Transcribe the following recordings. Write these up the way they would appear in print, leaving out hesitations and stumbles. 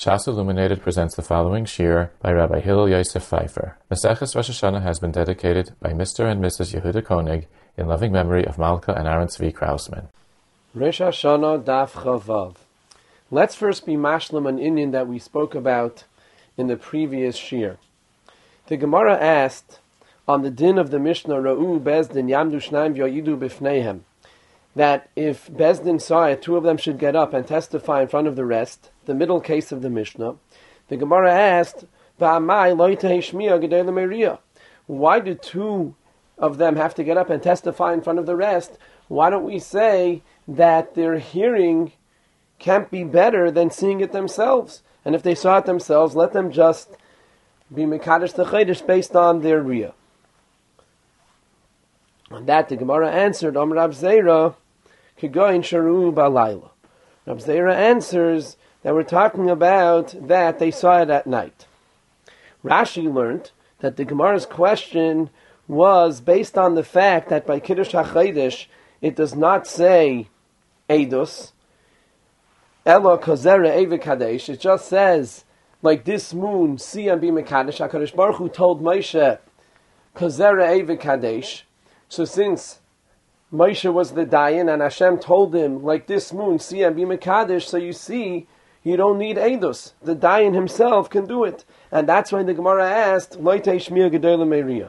Shas Illuminated presents the following shir by Rabbi Hillel Yosef Pfeiffer. Maseches Rosh Hashanah has been dedicated by Mr. and Mrs. Yehuda Koenig in loving memory of Malka and Aaron Tzvi Krausman. Rosh Hashanah Daf Chavav. Let's first be mashlim an inyan that we spoke about in the previous shir. The Gemara asked on the din of the Mishnah Ra'u Bezdin Yamdu Shnaim V'Yoyidu B'Fneihem, that if Bezdin saw it, two of them should get up and testify in front of the rest, the middle case of the Mishnah. The Gemara asked, why do two of them have to get up and testify in front of the rest? Why don't we say that their hearing can't be better than seeing it themselves? And if they saw it themselves, let them just be Mekadesh T'Chedesh based on their Riyah. On that, the Gemara answered, Rab Zera, Kegoin Sharu Balayla. Rab Zera answers that we're talking about that they saw it at night. Rashi learned that the Gemara's question was based on the fact that by Kiddush HaChedesh it does not say Eidos, Elo Kozera Eve Kadesh. It just says, like this moon, see and be Mekadesh. HaKadosh Baruch Hu told Moshe, Kozera Eve Kadesh. So since Moshe was the Dayan and Hashem told him, like this moon, see and be Mekadesh, so you see, you don't need Eidos. The Dayan himself can do it. And that's why the Gemara asked, Loitei Shmiya Gedola Meiriya.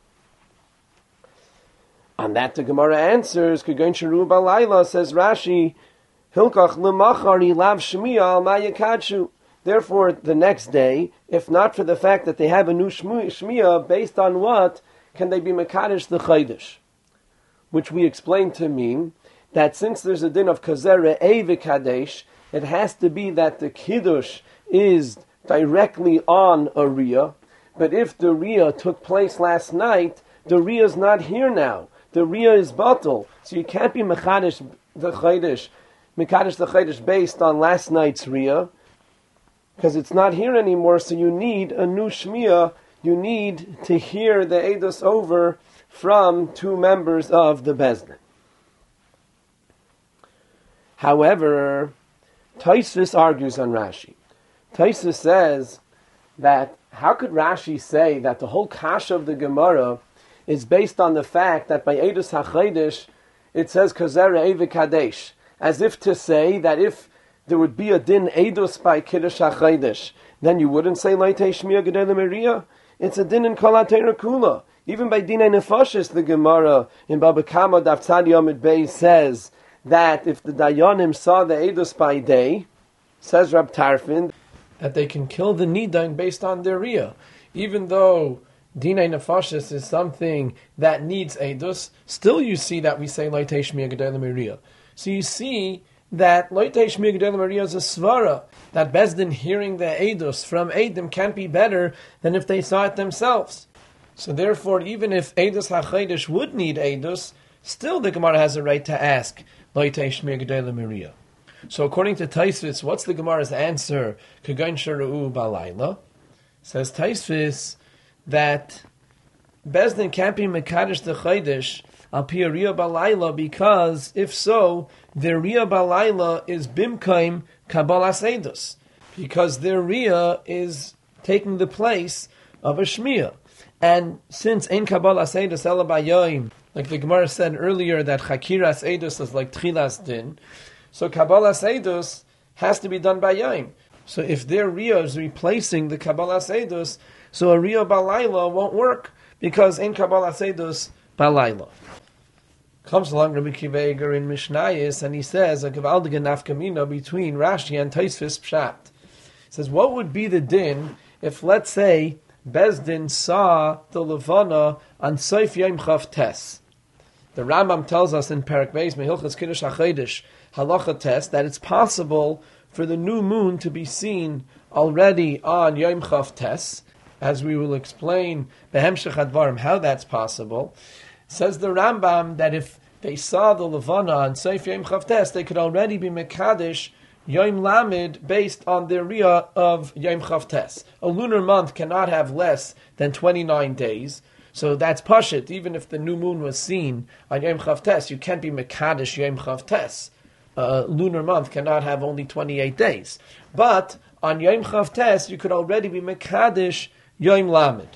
On that the Gemara answers, Kegoin Sharu Balayla, says Rashi, Hilkach Lemachari Lav Shmiya Al Mayakachu. Therefore, the next day, if not for the fact that they have a new Shmiya, based on what can they be Mekadesh the Chaydish? Which we explained to mean that since there's a din of Kazera Eve Kadesh, it has to be that the Kiddush is directly on a Riyah. But if the Riyah took place last night, the Riyah is not here now. The Riyah is batal. So you can't be Mekadesh the Chaydish based on last night's Riyah, because it's not here anymore, so you need a new Shmiyah. You need to hear the Eidos over from two members of the Bezdin. However, Tosfos argues on Rashi. Tosfos says that how could Rashi say that the whole kasha of the Gemara is based on the fact that by Eidos HaChedesh it says Kozera Eve Kadesh, as if to say that if there would be a din Eidos by Kiddush HaChedesh, then you wouldn't say Loitei Shmiya Gedola Meiriya. It's a din in Kol HaTorah Kula. Even by Dinei Nefashis, the Gemara in Baba Kama Daf Tzad Yomid Beis says that if the Dayanim saw the Eidos by day, says Rab Tarfin, that they can kill the Nidain based on their Riyah. Even though Dinei Nefashis is something that needs Eidos, still you see that we say Loitei Shmiya Gedola Meiriya. So you see that Loitei Shmiya Gedola Meiriya is a svara, that Bezdin hearing the Eidos from Eidim can't be better than if they saw it themselves. So therefore, even if Eidos HaChedesh would need Eidos, still the Gemara has a right to ask Loitei Shmiya Gedola Meiriya. So according to Tosfos, what's the Gemara's answer? Kegoin Sharu Balayla. Says Tosfos that Bezdin can't be Mekadesh the Chaydish al pi Riyah Balayla, because if so, their Riyah Balayla is Bimkaim Kabbalas Eidos, because their Riyah is taking the place of a Shmiyah. And since Ein Kabbalas Eidos Ela Bayoim, like the Gemara said earlier that Chakiras Eidos is like Tchilas Din, so Kabbalas Eidos has to be done by Yom. So if their Riyah is replacing the Kabbalas Eidos, so a Riyah Balayla won't work, because Ein Kabbalas Eidos Balayla. Comes along Rabbi Akiva Eiger in Mishnayos, and he says a gewaldige nafkamina between Rashi and Tosfos Pshat. He says, what would be the din if, let's say, Bezdin saw the Levana on Sof Yom Chav Tes? The Rambam tells us in Perek Beis Mehilchos Kiddush HaChedesh Halacha Tes that it's possible for the new moon to be seen already on Yom Chav Tes, as we will explain Behemshech Advarim how that's possible. Says the Rambam that if they saw the Levana on Sof Yom Chav Tes, they could already be Mekadesh Yom Lamed based on their Riyah of Yom Chav Tes. A lunar month cannot have less than 29 days, so that's Pashit. Even if the new moon was seen on Yom Chav Tes, you can't be Mekadesh Yom Chav Tes. A lunar month cannot have only 28 days. But on Yom Chavtes, you could already be Mekadesh Yom Lamed.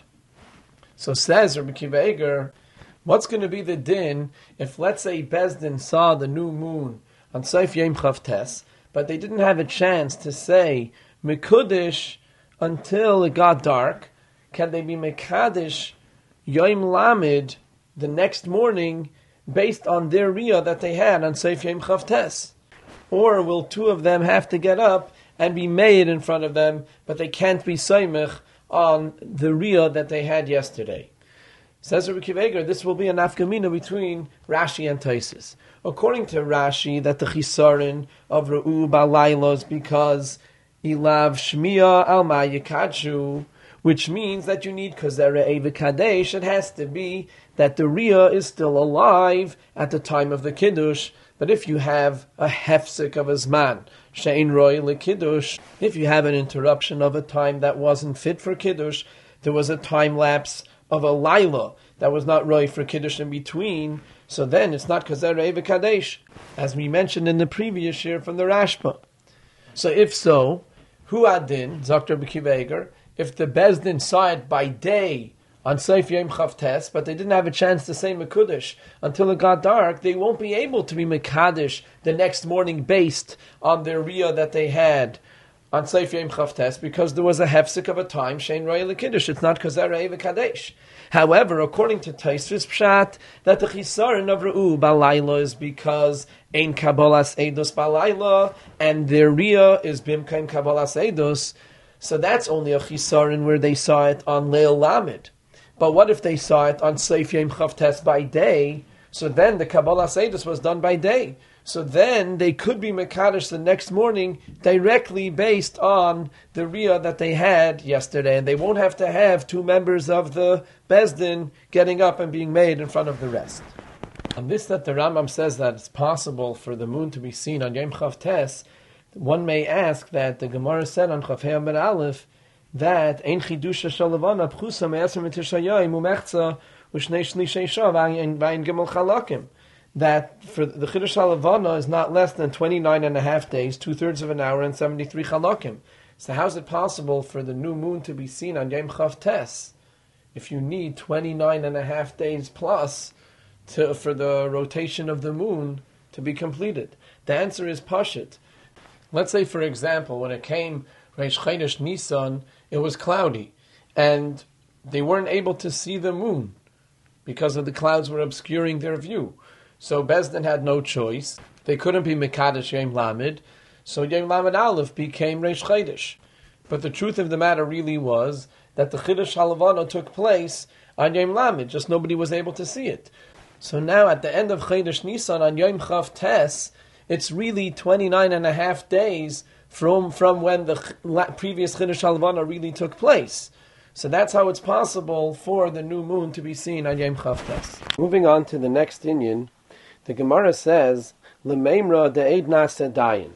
So says Rabbi Akiva Eiger, what's going to be the din if, let's say, Bezdin saw the new moon on Seif Yom Chavtes, but they didn't have a chance to say Mekudesh until it got dark? Can they be Mekadesh Yom Lamed the next morning based on their riyah that they had on Seif Yom Chavtes? Or will two of them have to get up and be made in front of them, but they can't be Saimich on the riyah that they had yesterday? Says Rabbi Akiva Eiger, this will be an nafkamina between Rashi and Taisus. According to Rashi, that the chisarin of Re'u Balayla is because Ilav Shmiya Alma Yikachu, which means that you need Kozera Eva Kadesh. It has to be that the riyah is still alive at the time of the Kiddush. But if you have a hefsek of a zman, she'ein roi lekiddush, if you have an interruption of a time that wasn't fit for Kiddush, there was a time lapse of a laila that was not roi for Kiddush in between, so then it's not Kazer Eva Kadesh, as we mentioned in the previous year from the Rashba. So if so, hu adin, Dr. Rabbi Akiva Eiger, if the Bezdin saw it by day on Seif Yom Chavtes, but they didn't have a chance to say Mekudesh until it got dark, they won't be able to be Mekadesh the next morning based on their riyah that they had on Seif Yom Chavtes, because there was a hefsek of a time, Shein Royal Kiddush, it's not Kazer Eva Kadesh. However, according to Taisvis Pshat, that the Chisaron of Re'u Balayla is because Ein Kabbalas Eidos Balayla, and their riyah is Bimkaim Kabbalas Eidos, so that's only a Chisaron where they saw it on Leil Lamed. But what if they saw it on Seif Yom Chavtes by day? So then the Kabbalah Seidus was done by day. So then they could be Mekadesh the next morning directly based on the riyah that they had yesterday. And they won't have to have two members of the Bezdin getting up and being made in front of the rest. On this, that the Rambam says that it's possible for the moon to be seen on Yom Chavtes, one may ask that the Gemara said on Chaf Hei Amud Aleph that Ein Chidusha Shalavana Pchusa Me'asr M'Tishayim U'Mechza U'Shnei Shlishei Shav V'Ayin Gimel Chalakim, that for the Chidush Shalavana is not less than 29 and a half days, 2/3 of an hour, and 73 Chalakim. So how is it possible for the new moon to be seen on Yom Chavtes if you need 29 and a half days plus for the rotation of the moon to be completed? The answer is Pashit. Let's say, for example, when it came Reish Chodesh Nisan, it was cloudy, and they weren't able to see the moon because of the clouds were obscuring their view. So Bezdin had no choice. They couldn't be Mekadesh Yom Lamed, so Yom Lamed Aleph became Reish Chodesh. But the truth of the matter really was that the Chiddush Halavana took place on Yom Lamed, just nobody was able to see it. So now at the end of Chodesh Nisan on Yom Chavtes, it's really 29 and a half days from when the previous Chiddush Halavana really took place. So that's how it's possible for the new moon to be seen on Yom Chavtes. Moving on to the next inyan, the Gemara says, L'meimra de'ed nase dayin,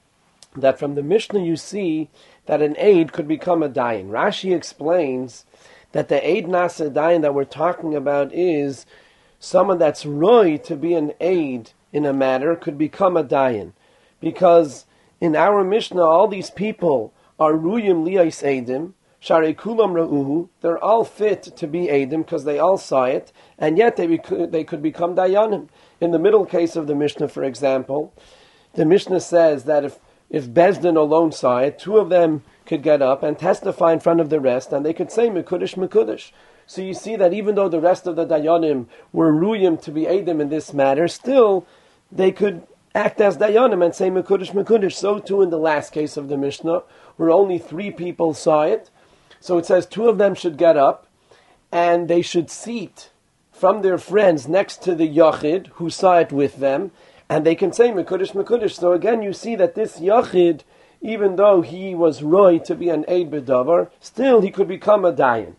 that from the Mishnah you see that an aid could become a dayin. Rashi explains that the eid nase dayin that we're talking about is someone that's roy to be an aid in a matter could become a dayin, because in our Mishnah, all these people are ruyim liyais eidim, sharei kulam ra'uhu, they're all fit to be eidim because they all saw it, and yet they could become dayanim. In the middle case of the Mishnah, for example, the Mishnah says that if Bezdin alone saw it, two of them could get up and testify in front of the rest, and they could say Mekudesh, Mekudesh. So you see that even though the rest of the dayanim were ruyim to be eidim in this matter, still they could act as dayanim and say Mekudesh, Mekudesh. So too in the last case of the Mishnah, where only 3 people saw it. So it says 2 of them should get up, and they should seat from their friends next to the Yachid, who saw it with them, and they can say Mekudesh, Mekudesh. So again, you see that this Yachid, even though he was roy to be an Eid B'davar, still he could become a Dayan.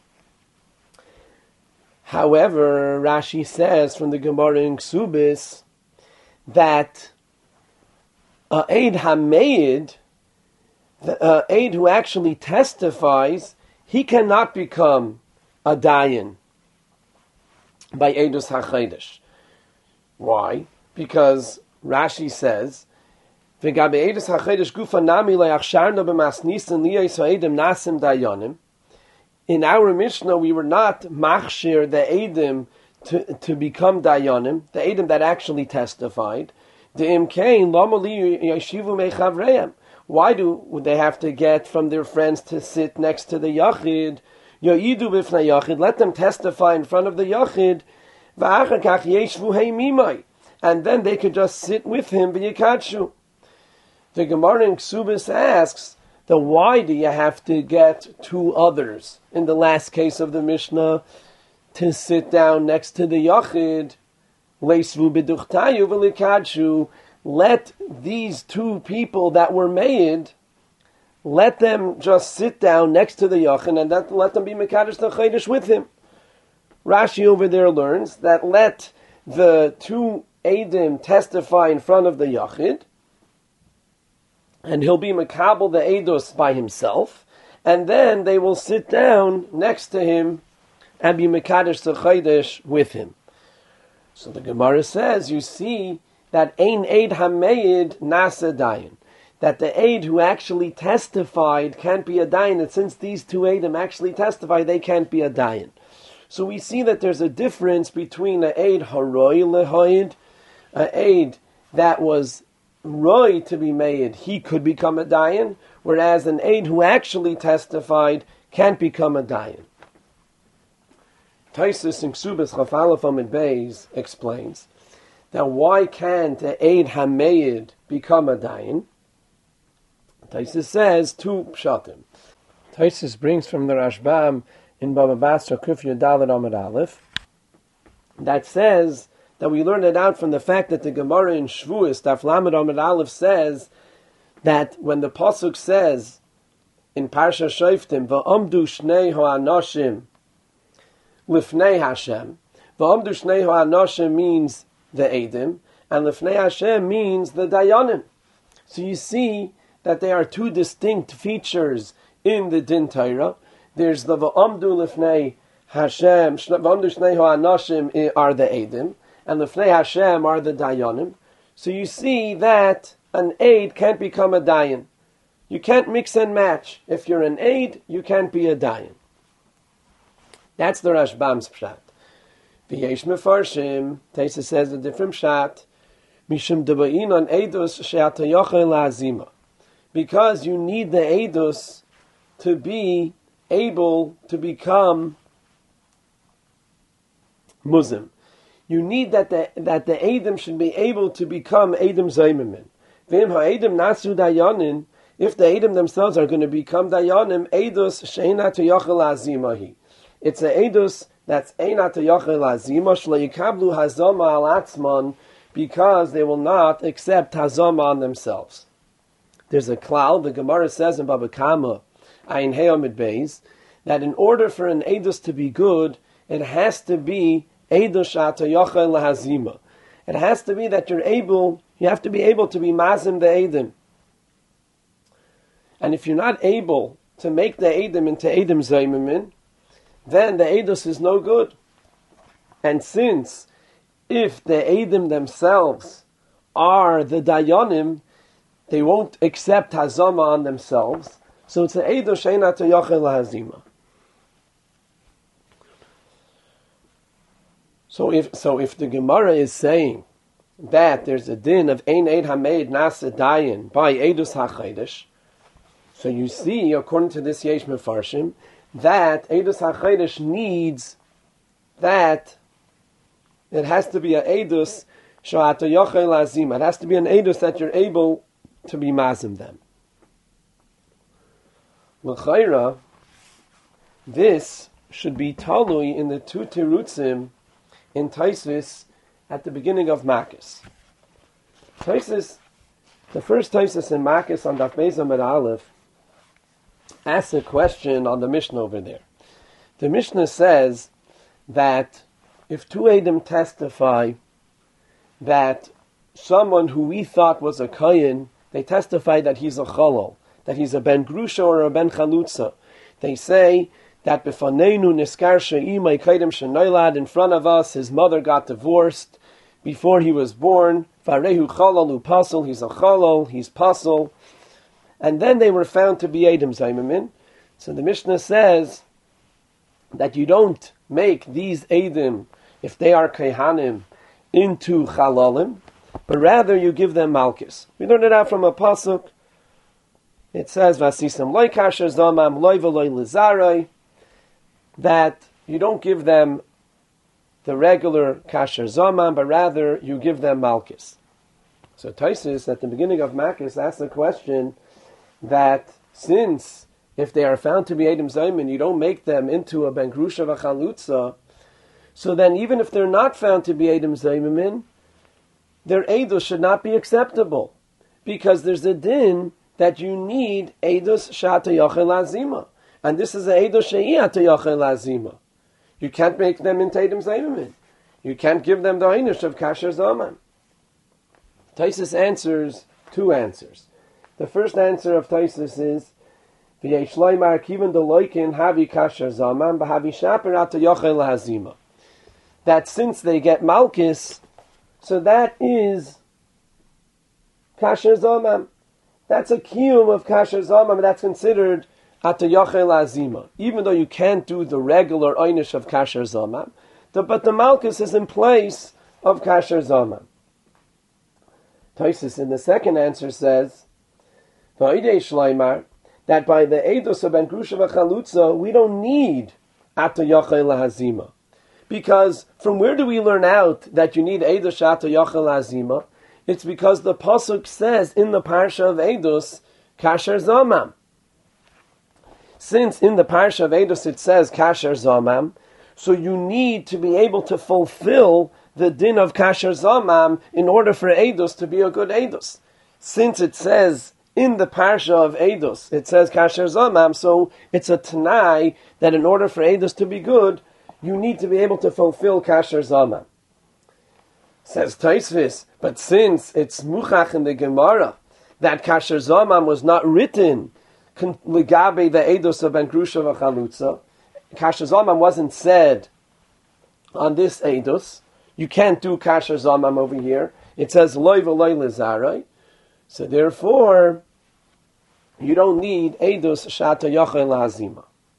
However, Rashi says from the Gemara in Ksubis that Eid HaMeid, the Eid who actually testifies, he cannot become a Dayan by Eidus HaChodesh. Why? Because Rashi says V'gabe edus hachedesh gufa nami le'achsharna b'masnisin liyos ha'edim nasim dayanim. In our Mishnah, we were not machshir the edim to become dayanim, the edim that actually testified. The imkain lama li yeshivu mechavreim. Why would they have to get from their friends to sit next to the yachid? Yo'idu b'fnei yachid. Let them testify in front of the yachid. V'achar kach yeshvu heimimai. And then they could just sit with him v'yikadshu. The Gemara in Ksubis asks, then why do you have to get two others, in the last case of the Mishnah, to sit down next to the Yachid? Leisvu b'duchtayu v'likadshu. Let these two people that were made, let them just sit down next to the Yachid and let them be Mekadosh the Chodesh with him. Rashi over there learns that let the two Eidim testify in front of the Yachid, and he'll be makabel the eidos by himself, and then they will sit down next to him and be mekadesh the chodesh with him. So the Gemara says, you see that ein eid hameid nasa dayan, that the eid who actually testified can't be a dayan, and since these two eidim actually testify, they can't be a dayan. So we see that there's a difference between an eid haroi lehoid, an eid that was Roy to be made, he could become a dayan, whereas an aid who actually testified can't become a dayan. Taisus in Ksubas Chafalaf Amid Beis explains that why can't an aid hameid become a dayan? Taisus says two pshatim. Taisus brings from the Rashbam in Baba Basra Kuf Yudalad Amid Aleph that says that we learned it out from the fact that the Gemara in Shvuos, Daf Lamed Amud Aleph, says that when the Pasuk says in Parsha Shoftim, V'amdu shnei ha'anoshim lifnei Hashem, V'amdu shnei ha'anoshim means the Eidim, and lifnei Hashem means the Dayanim. So you see that there are two distinct features in the Din Torah. There's the V'amdu lifnei Hashem, V'amdu shnei ha'anoshim are the Eidim, and the Lefnei Hashem are the Dayanim. So you see that an aid can't become a Dayan. You can't mix and match. If you're an aid, you can't be a Dayan. That's the Rashbam's pshat. V'yesh mefarshim, Taisa says a different pshat, mishum debayin on eidus she'ata yochel la'azima. Because you need the eidus to be able to become Muslim. You need that the Eidim should be able to become Eidim Zaymimin. V'im ha'Eidim nasu dayanin, if the Eidim themselves are going to become dayanim, Eidus she'ena toyochel azimahi. It's an Eidus that's eina toyochel azima shlo yikablu hazama al atzman, because they will not accept hazama on themselves. There's a klal, the Gemara says in Baba Kama, Ayin Heyamid Beis, that in order for an Eidus to be good, it has to be it has to be that you have to be able to be mazim the Eidim. And if you're not able to make the Eidim into Eidim Zaymimin, then the Eidus is no good. And since if the Eidim themselves are the Dayanim, they won't accept Hazama on themselves, so it's the Eidus she'ena toyochel lahazima. So if the Gemara is saying that there's a din of ein eid hameid nasa dayan by Eidus HaChodesh, so you see, according to this Yesh Mefarshim, that Eidus HaChodesh needs that it has to be an Eidus she'ata yochel azima. It has to be an Eidus that you're able to be mazim them. L'chayra, this should be talui in the two terutzim in Taisvis at the beginning of Makis. Taisvis, the first Taisvis in Makis on Daf Beis Amud Aleph, asks a question on the Mishnah over there. The Mishnah says that if two Eidim testify that someone who we thought was a Kayin, they testify that he's a Chalal, that he's a Ben Grusha or a Ben Chalutza. They say that Befaneinu Niskar She'imai Kaidem Shenoilad, in front of us, his mother got divorced before he was born. Farehu chalal upasal, he's a chalal, he's pasal. And then they were found to be Eidim Zaymamin. So the Mishnah says that you don't make these Eidim, if they are Kehanim, into Chalalim, but rather you give them Malchus. We learned it out from a pasuk. It says, Vasisam loy kasher zamam loy v'loy lizarai, that you don't give them the regular kasher zamam, but rather you give them Malchus. So Taisus, at the beginning of Malchus, asked the question that since if they are found to be Eidim Zaymin, you don't make them into a Ben Grusha v'chalutza, so then even if they're not found to be Eidim Zaymin, their Eidos should not be acceptable, because there's a din that you need Eidos Shata Yochel Azima. And this is a Eidos She'iyata Yochel Azima. You can't make them into Eidim Zaymin. You can't give them the Einish of Kasher Zaman. Taisus answers two answers. The first answer of Taisus is, V'yesh loymar kiven de loikin havi Kasher Zaman b'havi Shaper ata Yochel Azima. That since they get Malchus, so that is Kasher Zaman. That's a kiyum of Kasher Zaman, that's considered Ata Yochel Azima. Even though you can't do the regular Einish of Kasher Zaman, but the Malchus is in place of Kasher Zaman. Taisus in the second answer says, V'idei Shleimar, that by the Eidos of Ben Grusha v'Chalutza, we don't need Ata Yochel Azima. Because from where do we learn out that you need Eidos Ata Yochel Azima? It's because the pasuk says in the parsha of Eidos, Kasher Zamam. Since in the parsha of Eidos it says Kasher Zamam, so you need to be able to fulfill the din of Kasher Zamam in order for Eidos to be a good Eidos. Since it says in the parsha of Eidos, it says Kasher Zamam, so it's a Tanai that in order for Eidos to be good, you need to be able to fulfill Kasher Zamam. Says Taisvis, but since it's Muchach in the Gemara that Kasher Zamam was not written Ligabe the Eidos of Ben Grusha v'Chalutza, Kasher Zamam wasn't said on this Eidos, you can't do Kasher Zamam over here. It says Loi v'Loi Lizarai, so therefore you don't need Eidos Shata Yochel Azima.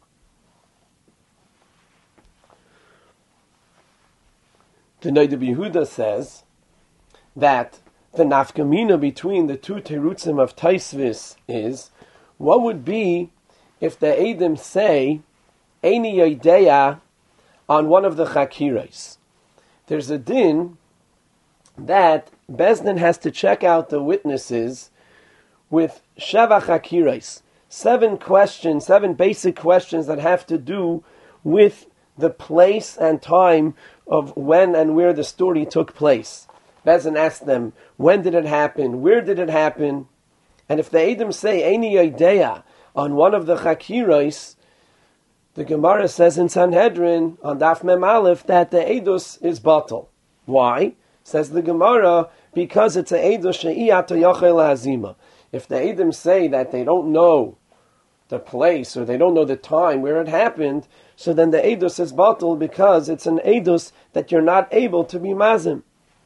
The Noda B'Yehuda says that the nafkamina between the two terutzim of Taisvis is, what would be if the Eidim say, Eini Yodeya, on one of the Chakirais? There's a din that Bezdin has to check out the witnesses with Sheva Chakirais, 7 questions, 7 basic questions that have to do with the place and time of when and where the story took place. Bezdin asked them, when did it happen? Where did it happen? And if the Eidim say, Eini Yodeya, on one of the Chakirais, the Gemara says in Sanhedrin, on Daf Mem Aleph, that the Eidos is batal. Why? Says the Gemara, because it's a Eidos She'iyata Yochel Azima. If the Eidim say that they don't know the place or they don't know the time where it happened, so then the Eidos is batal because it's an Eidos that you're not able to be mazim.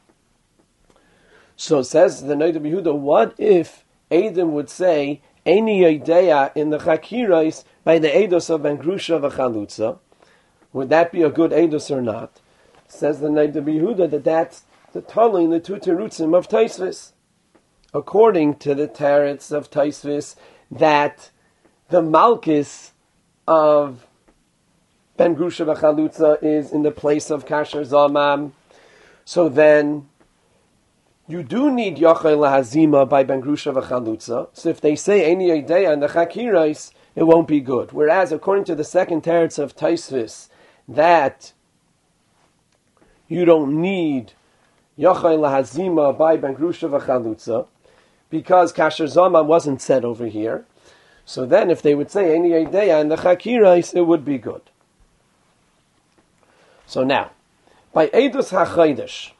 So says the Noda B'Yehuda, what if Eidim would say Eini Yodeya in the Chakirais by the Eidos of Ben Grusha v'Chalutza? Would that be a good Eidos or not? Says the Noda B'Yehuda that that's the Tali in the two terutzim of Taisvis. According to the teretz of Taisvis, that the Malchus of Ben Grusha v'Chalutza is in the place of Kasher Zamam, so then you do need Yochel Hazima by Ben Grusha v'Chalutza. So if they say Eini Yodeya in the Chakirais, it won't be good. Whereas according to the second teretz of Taisvis, that you don't need Yochel Hazima by Ben Grusha v'Chalutza, because Kasher Zamam wasn't said over here. So then if they would say Eini Yodeya in the Chakirais, it would be good. So now, by Eidos HaChodesh,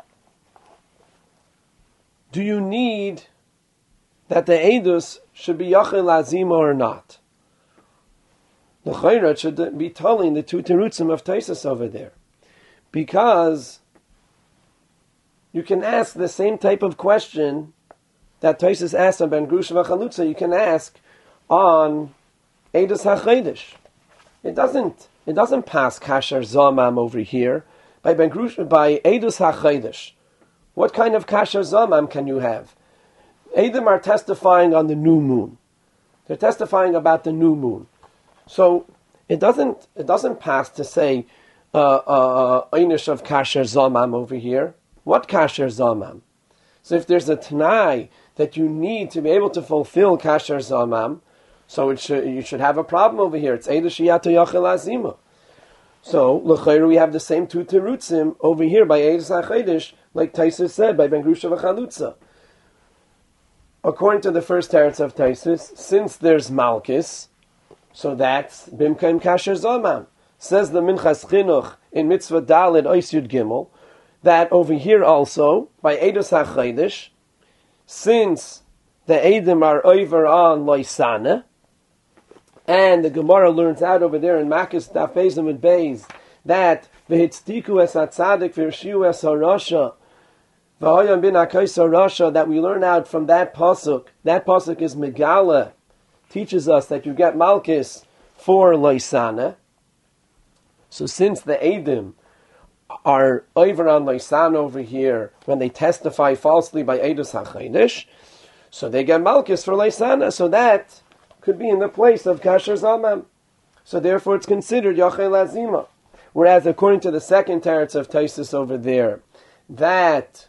do you need that the Eidos should be Yochel Azima or not? The Chayrat should be telling the two terutzim of Taisus over there. Because you can ask the same type of question that Tosfos asked on Ben Grusha v'Chalutza, you can ask on Eidos HaChodesh. It doesn't pass Kasher Zamam over here by Eidos HaChodesh. What kind of Kasher Zamam can you have? Eidim are testifying on the new moon. They're testifying about the new moon. So it doesn't pass to say Einish of Kasher Zamam over here. What Kasher Zamam? So if there's a Tanai that you need to be able to fulfill Kasher Zamam, so you should have a problem over here. It's Eidos Shiyato Yachel Azima. So l'chayru we have the same two terutzim over here by Eidos HaChodesh, like Tosfos said by Ben Grusha v'Chalutza. According to the first teretz of Tosfos, since there's Malchus, so that's Bimkaim Kasher Zamam. Says the Minchas Chinuch in Mitzvah Daled Ois Yud Gimel, that over here also, by Eidos HaChodesh, since the Eidim are over on Loisana, and the Gemara learns out over there in Makis Daf Bezim and Beis that v'hitzdiku es hatzadik v'yirshiu es harasha v'hoyam bin hakos harasha, that we learn out from that pasuk. That pasuk is Megala, teaches us that you get Malchus for Loisana. So since the Eidim are over on Loisana over here when they testify falsely by Eidos HaChodesh, so they get Malchus for Loisana. So that could be in the place of Kasher Zamam. So therefore it's considered Yachel Azima. Whereas according to the second teretz of Tosfos over there, that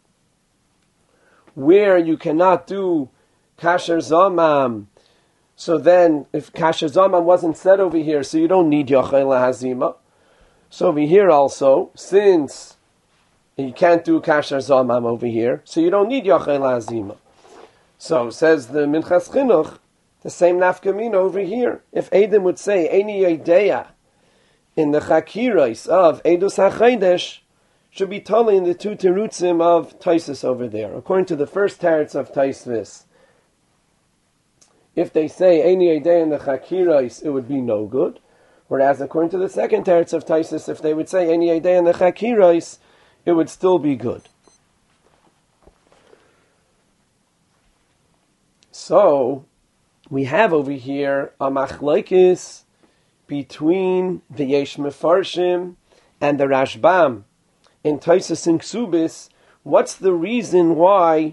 where you cannot do Kasher Zamam, so then if Kasher Zamam wasn't said over here, so you don't need Yachel Azima. So over here also, since you can't do Kasher Zamam over here, so you don't need Yachel Azima. So says the Minchas Chinuch, the same nafkamina over here. If Eidim would say Eini Yodeya in the Chakiros of Eidos HaChodesh, should be totally in the two terutzim of Tosfos over there. According to the first teretz of Tosfos, if they say Eini Yodeya in the Chakiros, it would be no good. Whereas according to the second teretz of Tosfos, if they would say Eini Yodeya in the Chakiros, it would still be good. So we have over here a machlokes between the Yesh Mefarshim and the Rashbam in Tosfos and Ksubis. What's the reason why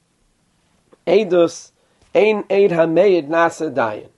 Eidos Ein Eid Hameid Nasa Dayan?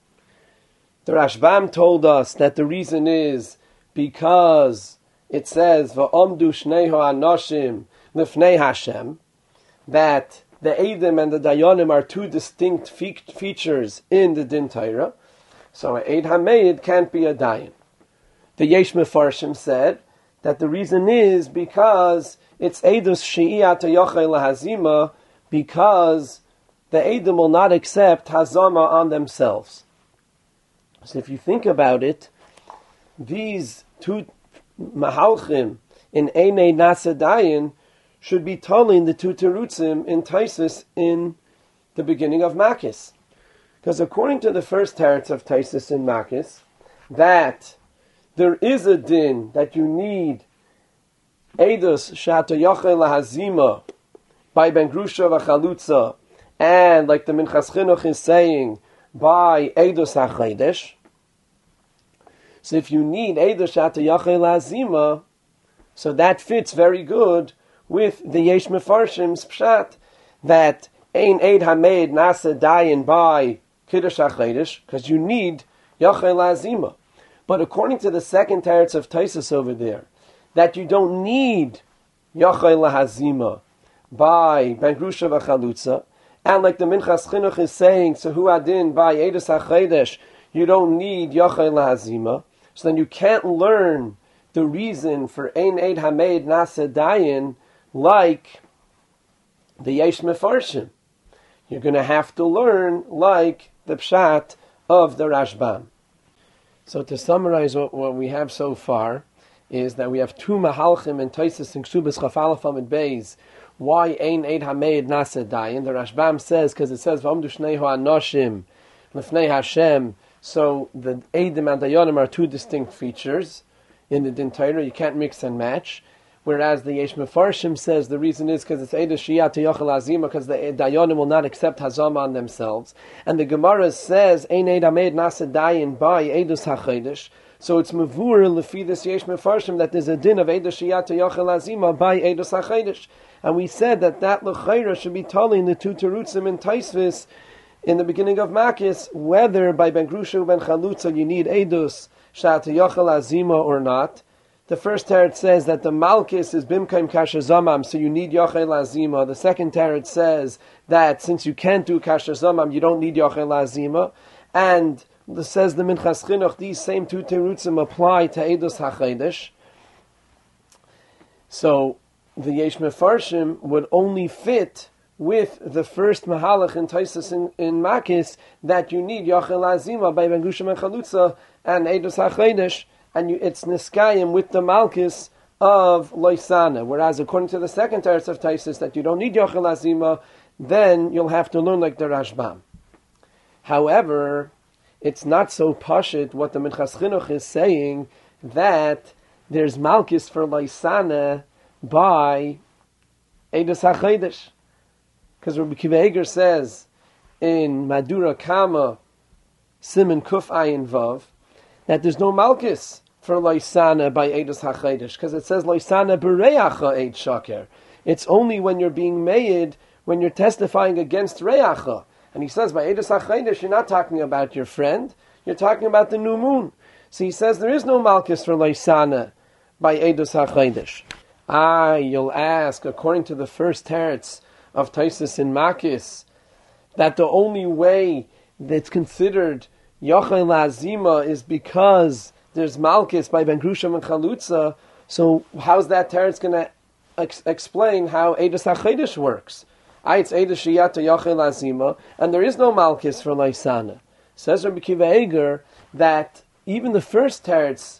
The Rashbam told us that the reason is because it says Va'omdu Shnei Ha'anoshim Lifnei Hashem, that the Eidim and the Dayanim are two distinct features in the Din Torah. So an Eid HaMeid can't be a Dayan. The Yesh Mefarshim said that the reason is because it's Eidos She'iyat Yochel Hazima, because the Eidim will not accept Hazama on themselves. So if you think about it, these two Mahalchim in Einei Nasa Dayan should be tolling the two terutzim in Tosfos in the beginning of Makis. Because according to the first teretz of Tosfos in Makis, that there is a din that you need Eidos Shato Yochel Hazima by Ben Grusha v'Chalutza, and like the Minchas Chinuch is saying, by Eidos HaChodesh. So if you need Eidos Shato Yochel Hazima, so that fits very good with the Yesh Mefarshim's pshat that Ein Eid Hameid Nasa Dayan by Kiddush HaChodesh, because you need Yochel Azima. But according to the second teretz of Tosfos over there, that you don't need Yochel Hazima by Ben Grusha v'Chalutza, and like the Minchas Chinuch is saying, Sehu Adin by Eidos HaChodesh, you don't need Yochel Hazima, so then you can't learn the reason for Ein Eid Hameid Nasa Dayan like the Yesh Mefarshim. You're going to have to learn like the pshat of the Rashbam. So to summarize what we have so far is that we have two Mahalchim in Tosfos and Ksubas Chaf Aleph Amud Beis. Why Ein Eid Hameid Nasa Dayan? The Rashbam says, because it says V'omdu Shnei Ha'anoshim Lifnei Hashem. So the Eidim and Dayanim are two distinct features in the Din Torah. You can't mix and match. whereas the Yesh Mefarshim says the reason is because it's Eidos Shiyat Yochel Azima, because the Dayanim will not accept Hazama on themselves. And the Gemara says, Ein Eid Amed Nasa Dayan by Eidos HaChodesh. So it's Mavur Lefi this Yesh Mefarshim that there's a din of Eidos Shiyat Yochel Azima by Eidos HaChodesh. And we said that L'chaira should be totally in the two Terutzim in Taisvis in the beginning of Makis, whether by Ben Grusha Ben Chalutza you need Eidos Shiyat Yochel Azima or not. The first teretz says that the Malkis is Bimkaim Kasher Zamam, so you need Yochel Azima. The second teretz says that since you can't do Kasher Zamam, you don't need Yochel Azima. And says the Minchas Chinuch, these same two terutzim apply to Eidos HaChodesh. So the Yesh Mefarshim would only fit with the first Mahalach in Taisus in Makis that you need Yochel Azima by Ben Grusha Ben Chalutza and Eidos HaChodesh. And it's niskayim with the malchus of loisana. Whereas according to the second teretz of Taisus that you don't need yochel azima, then you'll have to learn like the Rashbam. However, it's not so pashit what the Minchas Chinuch is saying that there's malchus for loisana by Eidos HaChodesh. Because Rabbi Akiva Eiger says in Madura Kama Siman Kuf Ayin Vav that there's no malchus for loisana by Eidos HaChodesh, because it says loisana b'reacha eid shaker. It's only when you're being made, when you're testifying against reacha. And he says by Eidos HaChodesh, you're not talking about your friend, you're talking about the new moon. So he says there is no malchus for loisana by Eidos HaChodesh. You'll ask, according to the first teretz of Taisus in Makis, that the only way that's considered Yochel Azima is because there's Malchus by Ben Grusha and Chalutza. So how's that teretz going to explain how Eidos HaChodesh works? It's Eidos Shiyat Yochel Azima, and there is no Malchus for Loisana. Says Rabbi Akiva Eiger that even the first teretz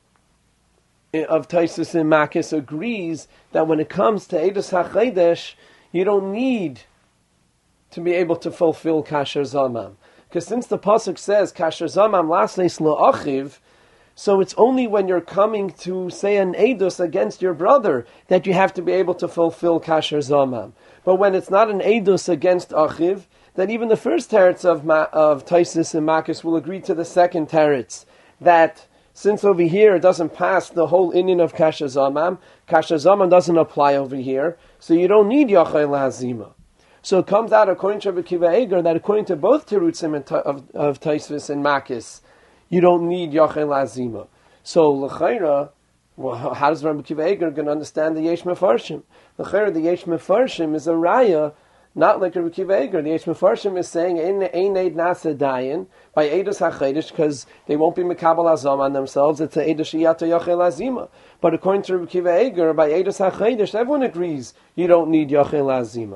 of Taisus in Makis agrees that when it comes to Eidos HaChodesh, you don't need to be able to fulfill Kasher Zamam. Because since the pasuk says Kasher Zamam Lasnes La'achiv, so it's only when you're coming to say an Eidos against your brother that you have to be able to fulfill Kasher Zamam. But when it's not an Eidos against Achiv, then even the first teretz of Taisus and Makis will agree to the second teretz, that since over here it doesn't pass the whole Indian of Kasher Zamam doesn't apply over here, so you don't need Yochel Hazima. So it comes out, according to Rabbi Akiva Eiger, that according to both terutzim of Taisvis and Makis, you don't need Yochel Azima. So l'chaira, well, how does Rabbi Akiva Eiger going to understand the Yesh Mefarshim? L'chaira, the Yesh Mefarshim is a raya, not like Rabbi Akiva Eiger. The Yesh Mefarshim is saying Ein Eid Nasa Dayan by Eidos HaChodesh because they won't be Mekabel Azam on themselves. It's a Eidos Shiyat Yochel Azima. But according to Rabbi Akiva Eiger, by Eidos HaChodesh, everyone agrees you don't need Yochel Azima.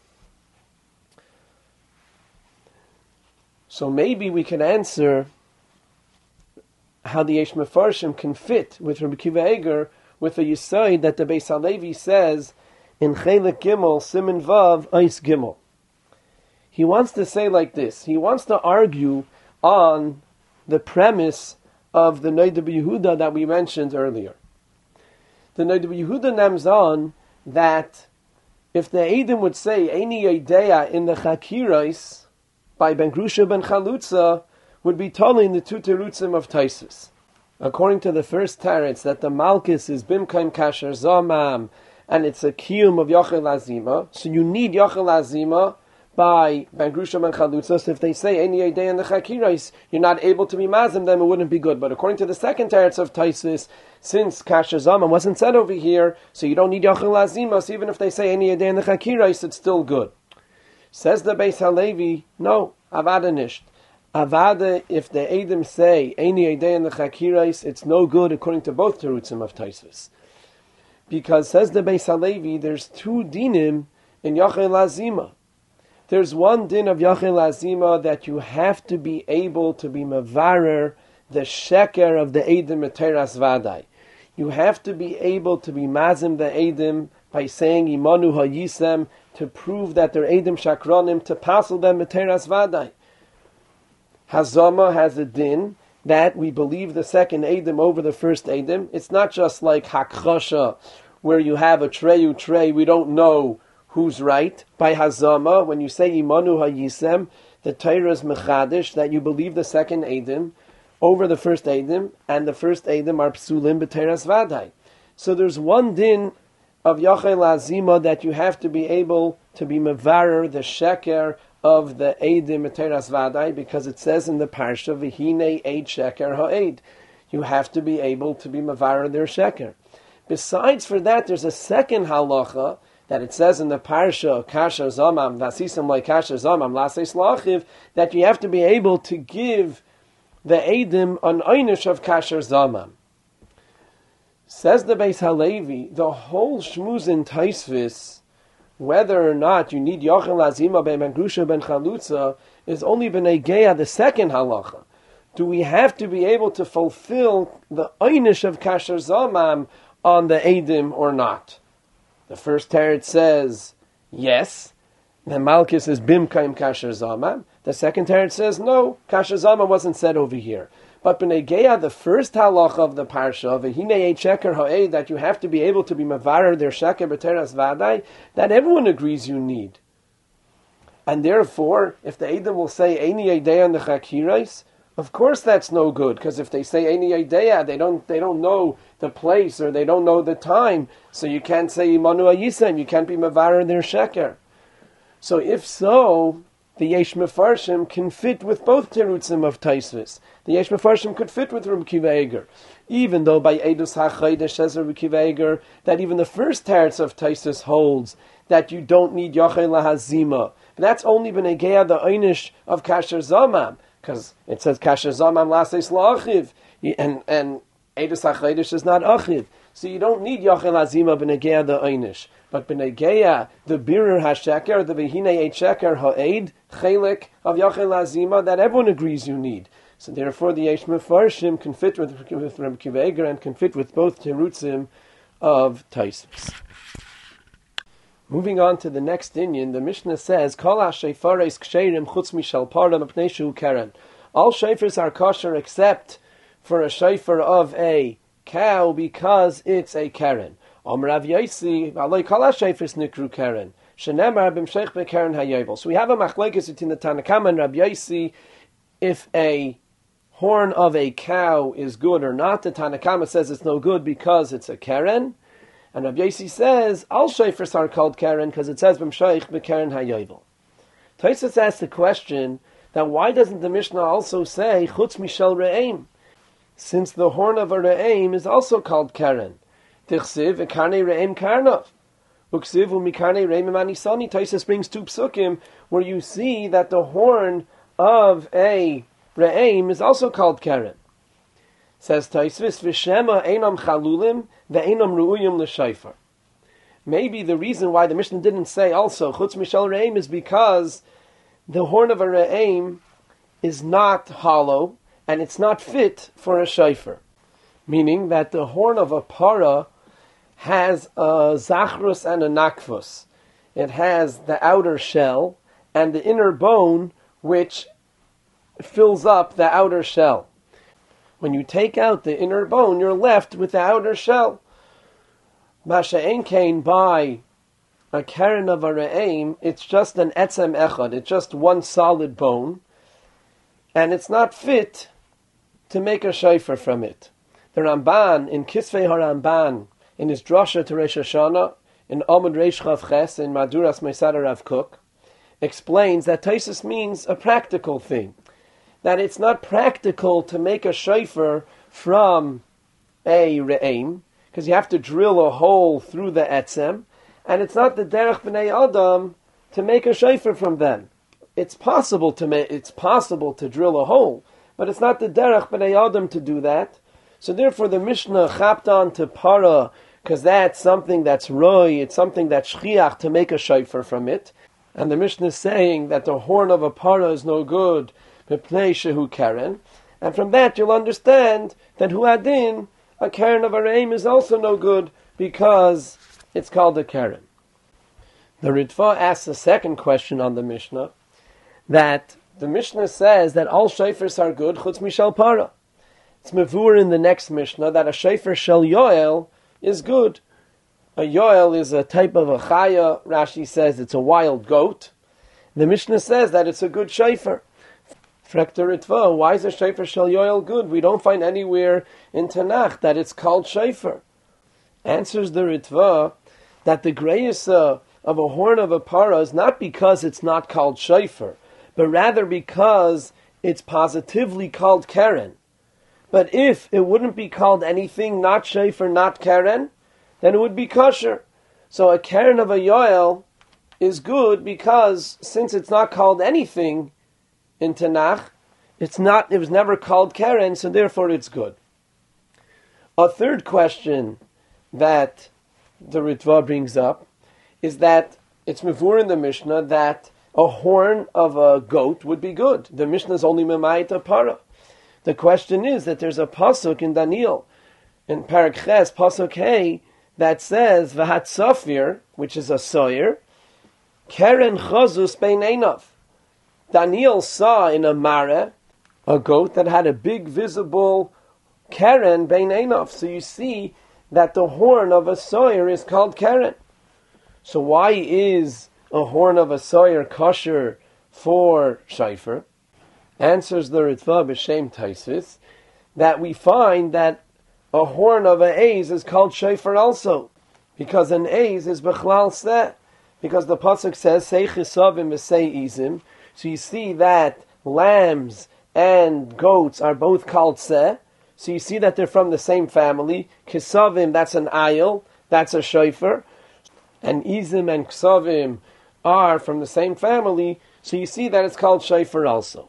So maybe we can answer how the Yesh Mefarshim can fit with Rabbi Akiva Eiger with a Yisod that the Beis HaLevi says in Chelik Gimel, Siman Vav, Eis Gimel. He wants to say like this. He wants to argue on the premise of the Noda B'Yehuda that we mentioned earlier. The Noda B'Yehuda names on that if the Eidim would say Eini Yodea in the Chakirais by Ben Grusha Ben Chalutza, would be totally in the two terutzim of Taisus. According to the first teretz, that the Malchus is Bimkaim Kasher Zamam, and it's a kiyum of Yochel Azima, so you need Yochel Azima by Ben Grusha Ben Chalutza. So if they say Eini Yodea in the Chakirais, you're not able to be mazim them, it wouldn't be good. But according to the second teretz of Taisus, since Kasher Zamam wasn't said over here, so you don't need Yochel Azima, so even if they say Eini Yodea in the Chakirais, it's still good. Says the Beis HaLevi, no, Avada nisht. Avada, if the Eidim say Eini Yodea in the Chakirais, it's no good according to both terutzim of Taisvis. Because says the Beis HaLevi, there's two dinim in Yochel Azima. There's one din of Yochel Azima that you have to be able to be mevarer the sheker of the Eidim Teras Vadai. You have to be able to be mazim the Eidim by saying Imanu Hayisem to prove that they're Eidim Shakronim, to passel them Teras Vadai. Hazama has a din that we believe the second Eidim over the first Eidim. It's not just like Hakchasha where you have a trey, we don't know who's right. By Hazama, when you say Imanu HaYisem, the Torah is Mechadish, that you believe the second Eidim over the first Eidim, and the first Eidim are Psulim B'Teras Vadai. So there's one din of Yochel Azima that you have to be able to be Mevarer, the Sheker of the Eidim B'Teras Vadai, because it says in the Parsha, V'hine Eid Sheker Ha'eid. You have to be able to be Mevarer their Sheker. Besides for that, there's a second halacha that it says in the Parsha, Kasher Zamam, Vasisam like Kasher Zamam, Laseis Lachiv, that you have to be able to give the Eidim an einish of Kasher Zamam. Says the Beis Halevi, the whole shmuz in Taisvis, whether or not you need Yochel Azima ben Grusha ben Chalutza, is only b'nei the second halacha. Do we have to be able to fulfill the einish of Kasher Zamam on the Eidim or not? The first teretz says yes. The Malchus is Bimkaim Kasher Zamam. The second teretz says no, Kasher Zamam wasn't said over here. But B'nei the first halacha of the parsha, V'hine Eid Sheker Ha'eid, that you have to be able to be Mavarer their Sheker B'Teras Vadai, that everyone agrees you need. And therefore, if the Eidim will say Eini Eidei on the Chakirais, of course that's no good, because if they say Eini Eidei, they don't know the place or they don't know the time, so you can't say Imanu HaYisem, you can't be Mavarer their Sheker. So if so, the Yesh Mefarshim can fit with both Terutzim of Taisvis. The Yesh Mefarshim could fit with Reb Kiva Eger. Even though by Eidus HaChaydesh says Reb Kiva Eger that even the first teretz of Taisvis holds that you don't need Yochel LaHazima. But that's only b'negea the einish of Kasher Zamam, because it says Kasher Zamam Laseis La'achiv, and Eidus HaChaydesh is not Achiv. So you don't need Yochel Azima b'negea the einish. But b'negea the Birer HaSheker, the V'hine Eid Sheker Ha'eid, Chelik of Yochel Azima, that everyone agrees you need. So therefore the Yesh Mefarshim can fit with Reb Kiva Eger and can fit with both Terutzim of Taisvis. Moving on to the next inyan, the Mishnah says, Kol ha-shefares ksherim chutz mishal parah mepnei shehu keren. All shofars are kosher except for a shofar of a cow because it's a keren. Om Rav Yosi, aloi kol ha-shofars nikru keren. Shenemar b'mshech b'keren hayovel. So we have a machlekes between the Tanna Kama and Rav Yosi if a horn of a cow is good or not. The Tanna Kama says it's no good because it's a keren. And Rav Yosi says, all shofars are called keren because it says b'mshaych b'keren hayovel. Tosfos asks the question that why doesn't the Mishnah also say chutz mishel re'im, since the horn of a re'im is also called keren? Tichsiv v'karnei re'im karnov, uksiv u'mikarnei re'im anisani. Tosfos brings two psukim where you see that the horn of a re'im is also called keren. Says Tosfos, v'shema einam chalulim ve'einam ru'uyim l'shofar. Maybe the reason why the Mishnah didn't say also chutz mishel re'im is because the horn of a re'im is not hollow and it's not fit for a shofar. Meaning that the horn of a para has a zachrus and a nakfus. It has the outer shell and the inner bone which fills up the outer shell. When you take out the inner bone, you're left with the outer shell. Masha ein kain by a keren of a re'im, it's just an etzem echad, it's just one solid bone, and it's not fit to make a shofar from it. The Ramban, in Kisvei HaRamban, in his drasha to Rosh Hashanah, in Amud Reish Chav Ches, in Maduras Meisada Rav Kook, explains that Tosfos means a practical thing. That it's not practical to make a shofar from a re'im, because you have to drill a hole through the etzem, and it's not the derech b'nei adam to make a shofar from them. It's possible to drill a hole, but it's not the derech b'nei adam to do that. So therefore the Mishnah chapped on to para, because that's something that's roi, it's something that's shchiach to make a shofar from it. And the Mishnah is saying that the horn of a para is no good, mepnei shehu keren. And from that you'll understand that huadin, a keren of a re'im, is also no good because it's called a keren. The Ritva asks a second question on the Mishnah, that the Mishnah says that all shofars are good, chutz mishal para. It's mevur in the next Mishnah that a shofar shel yoel is good, A yoel is a type of a chaya. Rashi says it's a wild goat. The Mishnah says that it's a good shofar. Frekta Ritva, why is a shofar shel yoel good? We don't find anywhere in Tanakh that it's called shofar. Answers the Ritva that the greyasa of a horn of a para is not because it's not called shofar, but rather because it's positively called keren. But if it wouldn't be called anything, not shofar, not keren, then it would be kosher. So a keren of a yoel is good because since it's not called anything in Tanakh, it was never called keren, so therefore it's good. A third question that the Ritva brings up is that it's mevur in the Mishnah that a horn of a goat would be good. The Mishnah is only memayit a para. The question is that there's a pasuk in Daniel, in Parak Ches, pasuk Hey, that says v'hat safir, which is a soyer, keren chazus bein einav. Daniel saw in a mare a goat that had a big visible keren bein einav. So you see that the horn of a soyer is called keren. So why is a horn of a soyer kosher for shofar? Answers the Ritva b'shem Taisus that we find that a horn of an eiz is called shofar also, because an eiz is bechlal seh, because the pasuk says sei chisavim v'sei izim. So you see that lambs and goats are both called seh. So you see that they're from the same family. Kisavim, that's an ayil, that's a shofar. And izim and ksavim are from the same family. So you see that it's called shofar also.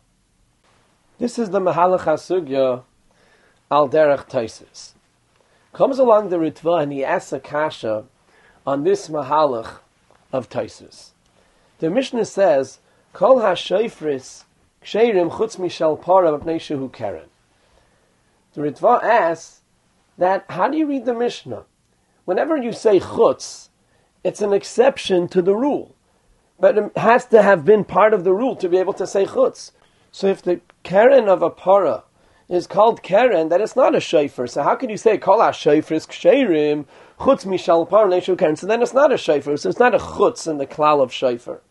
This is the Mahalach HaSugya al derech Taisus. Comes along the Ritva and he asks a kasha on this Mahalach of Taisus. The Mishnah says, Kol ha-shofris ksherim chutz mishal para b'pnei shehu keren. The Ritva asks that, how do you read the Mishnah? Whenever you say chutz, it's an exception to the rule. But it has to have been part of the rule to be able to say chutz. So if the keren of a para is called keren, then it's not a shofar. So how can you say kol ha-shofris ksherim chutz mishal para b'pnei shehu keren? So then it's not a shofar. So it's not a chutz in the klal of shofar.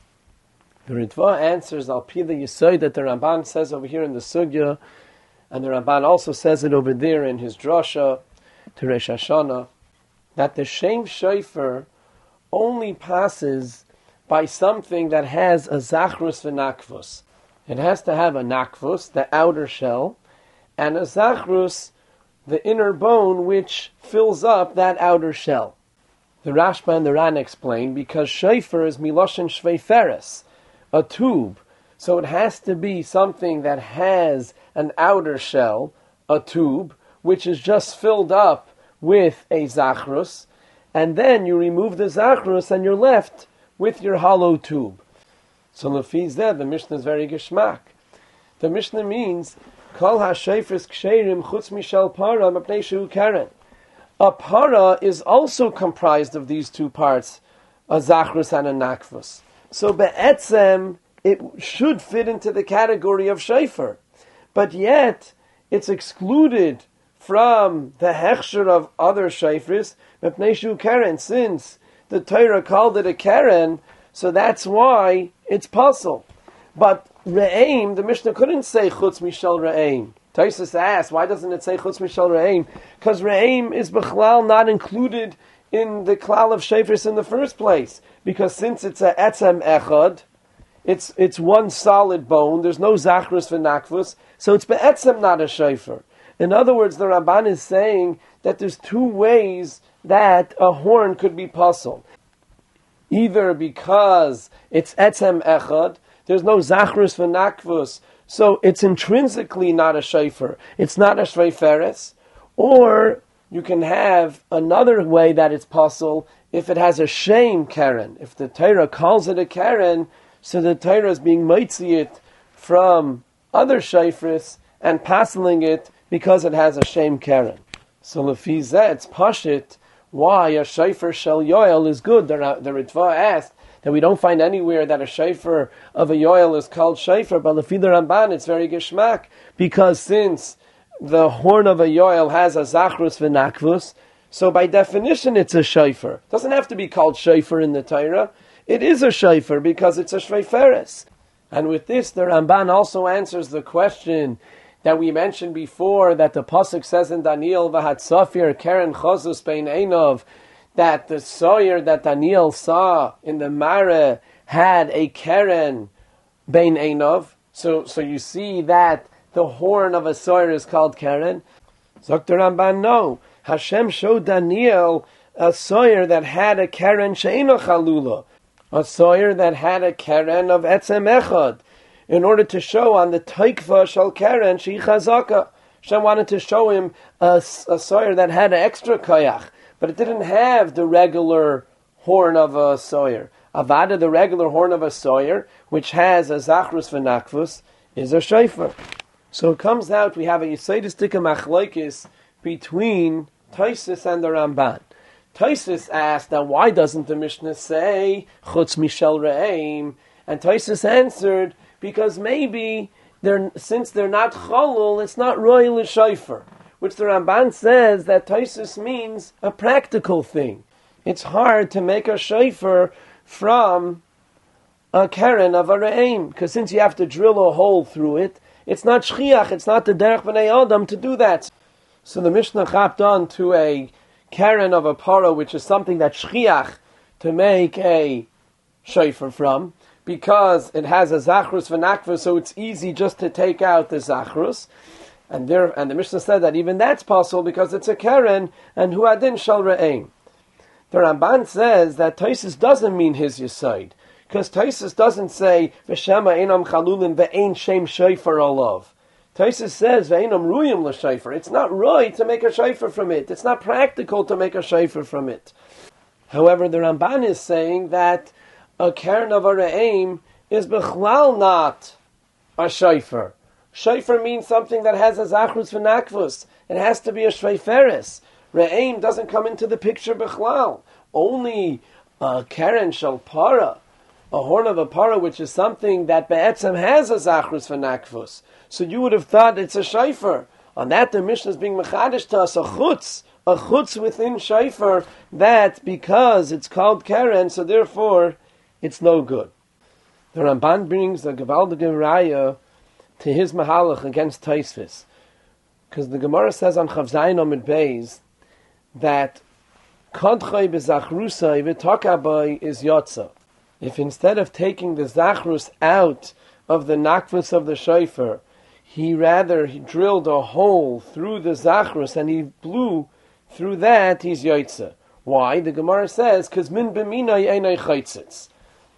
The Ritva answers al pi the Yesod that the Ramban says over here in the Sugya, and the Ramban also says it over there in his drasha to Rosh Hashanah, that the shem shofar only passes by something that has a zachrus v'nakvus. It has to have a nakvus, the outer shell, and a zachrus, the inner bone, which fills up that outer shell. The Rashba and the Ran explain, because shofar is miloshen shveiferes, a tube. So it has to be something that has an outer shell, a tube, which is just filled up with a zachrus, and then you remove the zachrus and you're left with your hollow tube. So lefiz there, the Mishnah is very geschmack. The Mishnah means, Kol ha-shofris ksherim chutz mishal para b'pnei shehu keren. A para is also comprised of these two parts, a zachrus and a nakvus. So be'etzem, it should fit into the category of shofar. But yet, it's excluded from the hechsher of other shofars, mepnei shehu keren, since the Torah called it a keren, so that's why it's puzzle. But re'aim, the Mishnah couldn't say chutz mishal re'aim. Taisus asked, why doesn't it say chutz mishal re'aim? Because re'aim is b'chlal not included in the klal of shofars in the first place. Because since it's a etzem echad, it's one solid bone, there's no zachrus v'nakvus, so it's be'etzem not a shofar. In other words, the Ramban is saying that there's two ways that a horn could be puzzled. Either because it's etzem echad, there's no zachrus v'nakvus, so it's intrinsically not a shofar, it's not a shveiferes, or you can have another way that it's puzzled if it has a shem keren. If the Torah calls it a keren, so the Torah is being mitzi it from other shofars and passing it because it has a shem keren. So lefi zeh, it's pashit why a shofar shel yoel is good. The Ritva asked that we don't find anywhere that a shofar of a yoel is called shofar, but lefi the Ramban it's very geschmack, because since the horn of a yoel has a zachrus v'nakvus, So by definition, it's a shofar. It doesn't have to be called shofar in the Torah. It is a shofar because it's a shveiferes. And with this, the Ramban also answers the question that we mentioned before, that the pasuk says in Daniel, "V'hat safir keren chazus bein einov," that the sawyer that Daniel saw in the Mara had a keren bein einov. So you see that the horn of a sawyer is called keren. Zok the Ramban, no. Hashem showed Daniel a sawyer that had a keren she'eno chalula, a sawyer that had a keren of etzem echad, in order to show on the taikva shel keren she chazaka. Hashem wanted to show him a sawyer that had an extra koyach, but it didn't have the regular horn of a sawyer. Avada, the regular horn of a sawyer, which has a zachrus v'nakvus, is a shofar. So it comes out we have a yisaidistika machlokes between Tosfos and the Ramban. Tosfos asked, now why doesn't the Mishnah say chutz mishel re'im? And Tosfos answered, because maybe since they're not cholul, it's not royal shofar, which the Ramban says that Tosfos means a practical thing. It's hard to make a shofar from a keren of a re'im, because since you have to drill a hole through it, it's not shchiach, it's not the derech b'nei adam to do that. So the Mishnah chapped on to a keren of a para, which is something that shchiach to make a shofar from, because it has a zachrus v'nakvus, so it's easy just to take out the zachrus. And the Mishnah said that even that's possible because it's a keren, and hu adin shel re'im. The Ramban says that Tosfos doesn't mean his yisaid, because Tosfos doesn't say v'shema einam chalulim ve'ein shem shofar olav. Tosfos says ve'einam ruyim l'shofar. It's not right to make a shofar from it. It's not practical to make a shofar from it. However, the Ramban is saying that a keren of a re'im is bechlal not a shofar. Shofar means something that has a zachrus v'nakvus. It has to be a shveiferes. Re'im doesn't come into the picture bechlal. Only a keren shel para, a horn of a para, which is something that be'etzem has a zachrus v'nakvus. So you would have thought it's a shofar. On that, the Mishnah is being mechadish to us a chutz within shofar, that because it's called keren, so therefore it's no good. The Ramban brings the Gevaldige Raya to his mahalach against Tosfos, because the Gemara says on Chav Zayin Amud Beis that Kodchoi b'zachrusai v'takabai is yotza. If instead of taking the zachrus out of the nakvus of the shofar, he drilled a hole through the zachrus and he blew through that, he's yotza. Why? The Gemara says, because min b'minai einai chaitzitz.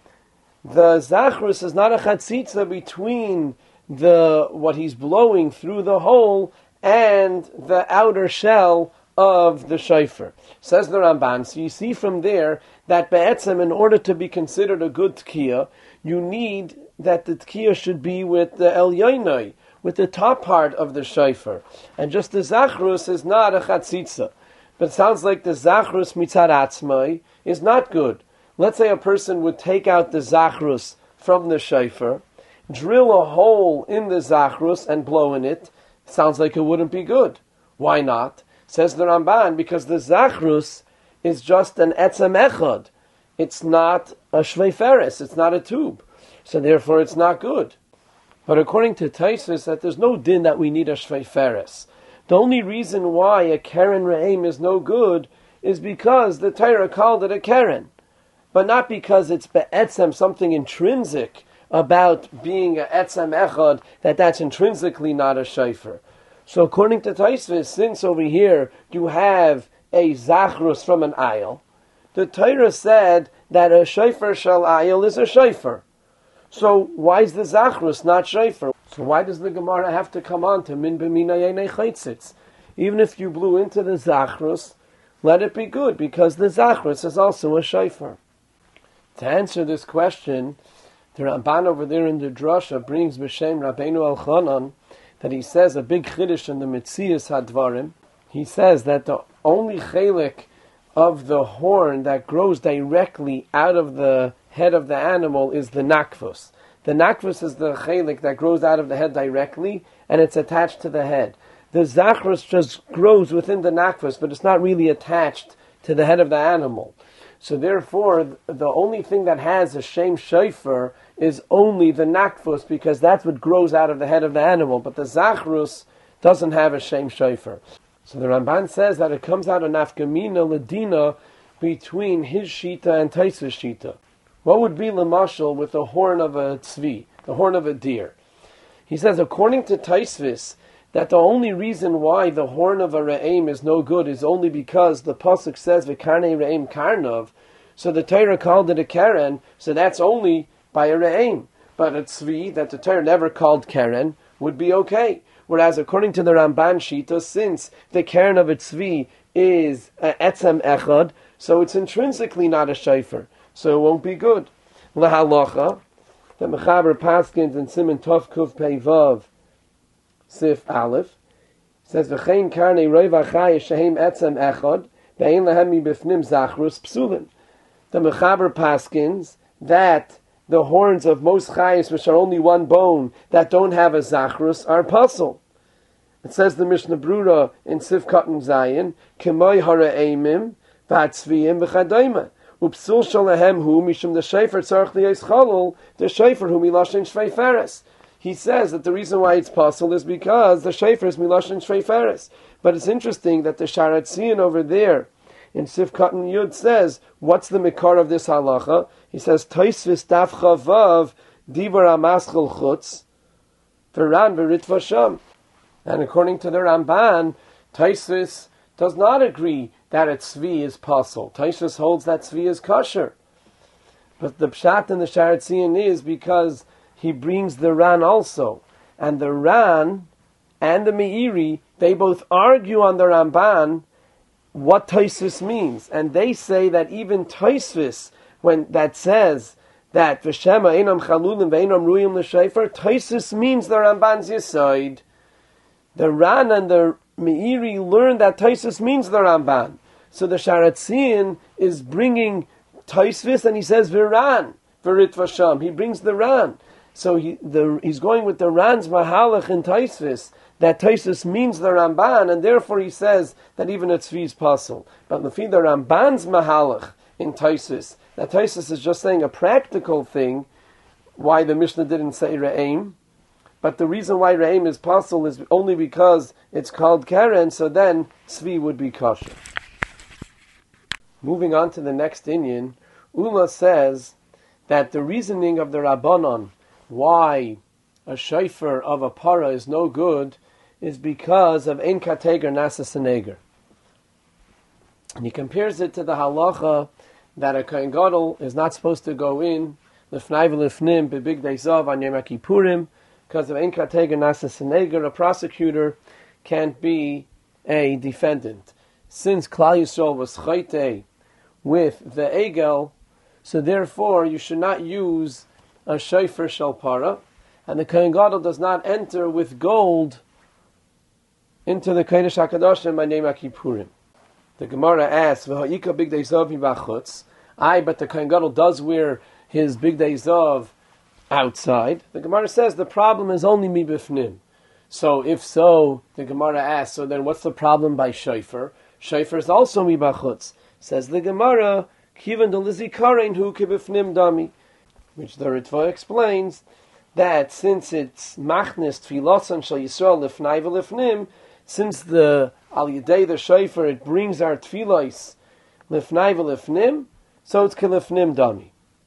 The zachrus is not a chatzitza between what he's blowing through the hole and the outer shell of the shofar. Says the Ramban, so you see from there that be'etzem, in order to be considered a good tkiyah, you need that the tkiyah should be with the elyoinai, with the top part of the shofar. And just the zachrus is not a chatzitza. But it sounds like the zachrus mitzad atzmai is not good. Let's say a person would take out the zachrus from the shofar, drill a hole in the zachrus and blow in it. Sounds like it wouldn't be good. Why not? Says the Ramban, because the zachrus is just an etzem echad. It's not a shveiferes, it's not a tube. So therefore it's not good. But according to Tosfos, that there's no din that we need a shveiferes. The only reason why a keren re'im is no good is because the Torah called it a keren. But not because it's be'etzem, something intrinsic about being a etzem echad, that's intrinsically not a shofar. So according to Tosfos, since over here you have a zachrus from an ayil, the Torah said that a shofar shel ayil is a shofar. So why is the zachrus not shofar? So why does the Gemara have to come on to min b'mina yenei chaitzitz? Even if you blew into the zachrus, let it be good, because the zachrus is also a shofar. To answer this question, the Ramban over there in the Drasha brings b'shem Rabbeinu Elchanan that he says a big chiddush in the Metzias Hadvarim. He says that the only chelik of the horn that grows directly out of the head of the animal is the nakvus. The nakvus is the chelik that grows out of the head directly, and it's attached to the head. the zachrus just grows within the nakfus, but it's not really attached to the head of the animal. So therefore, the only thing that has a shem shofar is only the nakfus, because that's what grows out of the head of the animal. But the zachrus doesn't have a shem shofar. So the Ramban says that it comes out of nafkamina ladina between his shita and Taisva's shita. What would be lamashal with the horn of a tzvi, the horn of a deer? He says, according to Taisvis, that the only reason why the horn of a re'im is no good is only because the pasuk says v'karnei re'im karnav, so the Torah called it a keren, so that's only by a re'im. But a tzvi that the Torah never called keren would be okay. Whereas according to the Ramban Shita, since the keren of a tzvi is etzem echad, so it's intrinsically not a shofar, so it won't be good. Lahalacha, the Mechaber Paskins and Siman Tov Kuf Pei Vav Sif Aleph says v'chein karnei roiv achai shehem etzem echad ve'ein lehem mibifnim zachrus psulin. The Mechaber Paskins that the horns of most chayes, which are only one bone, that don't have a zachrus, are puzzle. It says the Mishnah Brura in Sif Katan Zayin, K'moi hara'emim v'atzviyim v'chadayma. Upsul shalahem hu mishum the shofar tzarich liyos chalul, the shofar hu milashin shvei feres. He says that the reason why it's possible is because the shofar is milashin shvei feres. But it's interesting that the Sharatzian over there in Sif Katan Yud says, what's the mikar of this halacha? He says, Toisvis daf chavav divar amaschel chutz v'ran v'ritva sham. And according to the Ramban, Toisvis does not agree that a tzvi is possible. Toisvis holds that tzvi is kosher. But the pshat in the Sharatzian is because he brings the Ran also. And the Ran and the Meiri, they both argue on the Ramban what Toisvis means. And they say that even Toisvis, when that says that V'shema einam chalulim ve'einam ruyim l'shofar, Toisvis means the Ramban's Yesod. The Ran and the Meiri learn that Toisvis means the Ramban. So the Sharatzian is bringing Toisvis and he says V'ran, V'ritva sham. He brings the Ran. So he's going with the Ran's mahalach in Toisvis, that Toisvis means the Ramban, and therefore he says that even a tzvi is possible. But lefi the Ramban's mahalach in Toisvis, that Toisvis is just saying a practical thing, why the Mishnah didn't say Re'im, but the reason why Re'im is possible is only because it's called Keren, so then tzvi would be kosher. Moving on to the next inyan, Ula says that the reasoning of the Rabbanon why a shofar of a para is no good is because of ein kateger nasa seneger. And he compares it to the halacha that a kohen gadol is not supposed to go in lifnai v'lifnim bebigdei zav on Yom Kippurim because of ein kateger nasa seneger. A prosecutor can't be a defendant. Since Klal Yisrael was chayte with the egel, so therefore you should not use a shofar shel para, and the kohen gadol does not enter with gold into the Kodesh HaKadoshim by Yom Kippurim. The Gemara asks, "V'ha'ika bigdei zav mibachutz." But the kohen gadol does wear his bigdei zav outside. The Gemara says the problem is only mibifnim. So if so, the Gemara asks, so then what's the problem by shofar? Shofar is also mibachutz. Says the Gemara, "Kivan delizikarein hu kibifnim dami," which the Ritva explains that since it's machnis tfilosan shel Yisrael lifnai v'lifnim, since the al yedei the shofar it brings our tfilos lifnai v'lifnim, so it's kilifnim dami.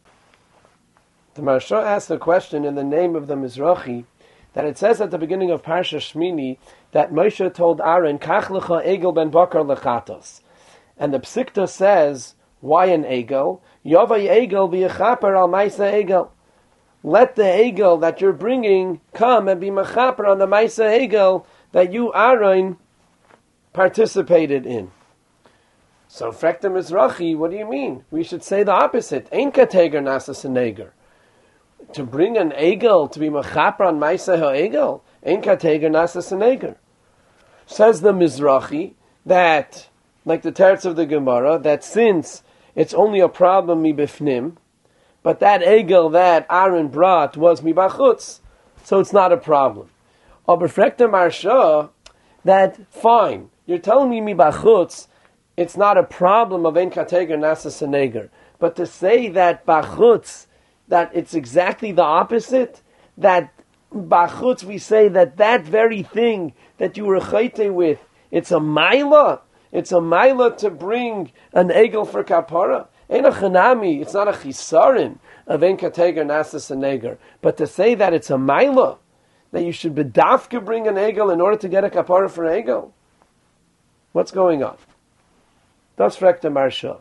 The Maharsha asked a question in the name of the Mizrahi that it says at the beginning of Parsha Shmini that Moshe told Aaron, "Kach lecha egel ben bakar lechatos," and the Psikta says, why an egel? Yovay egel v'yechaper al ma'isa egel. Let the egel that you're bringing come and be mechaper on the ma'isa egel that you, Aaron, participated in. So, Frekta Mizrahi, what do you mean? We should say the opposite. Ein kateger nasa seneger. To bring an egel to be mechaper on ma'isa ha'egel, ein kateger nasa seneger. Says the Mizrahi that, like the teretz of the Gemara, that since it's only a problem mibifnim, but that egel that Aaron brought was mibachutz, so it's not a problem. Aber Frekta Maharsha, that, fine, you're telling me bachutz, it's not a problem of ein kateger nasa seneger. But to say that bachutz, that it's exactly the opposite, that bachutz we say that very thing that you were chayte with, it's a maila to bring an egel for kapara. Ein a chanami, it's not a chisarin of ein kateger nasa seneger. But to say that it's a maila, that you should bedafka bring an egel in order to get a kapara for an egel, what's going on? Das fragt der Marsha.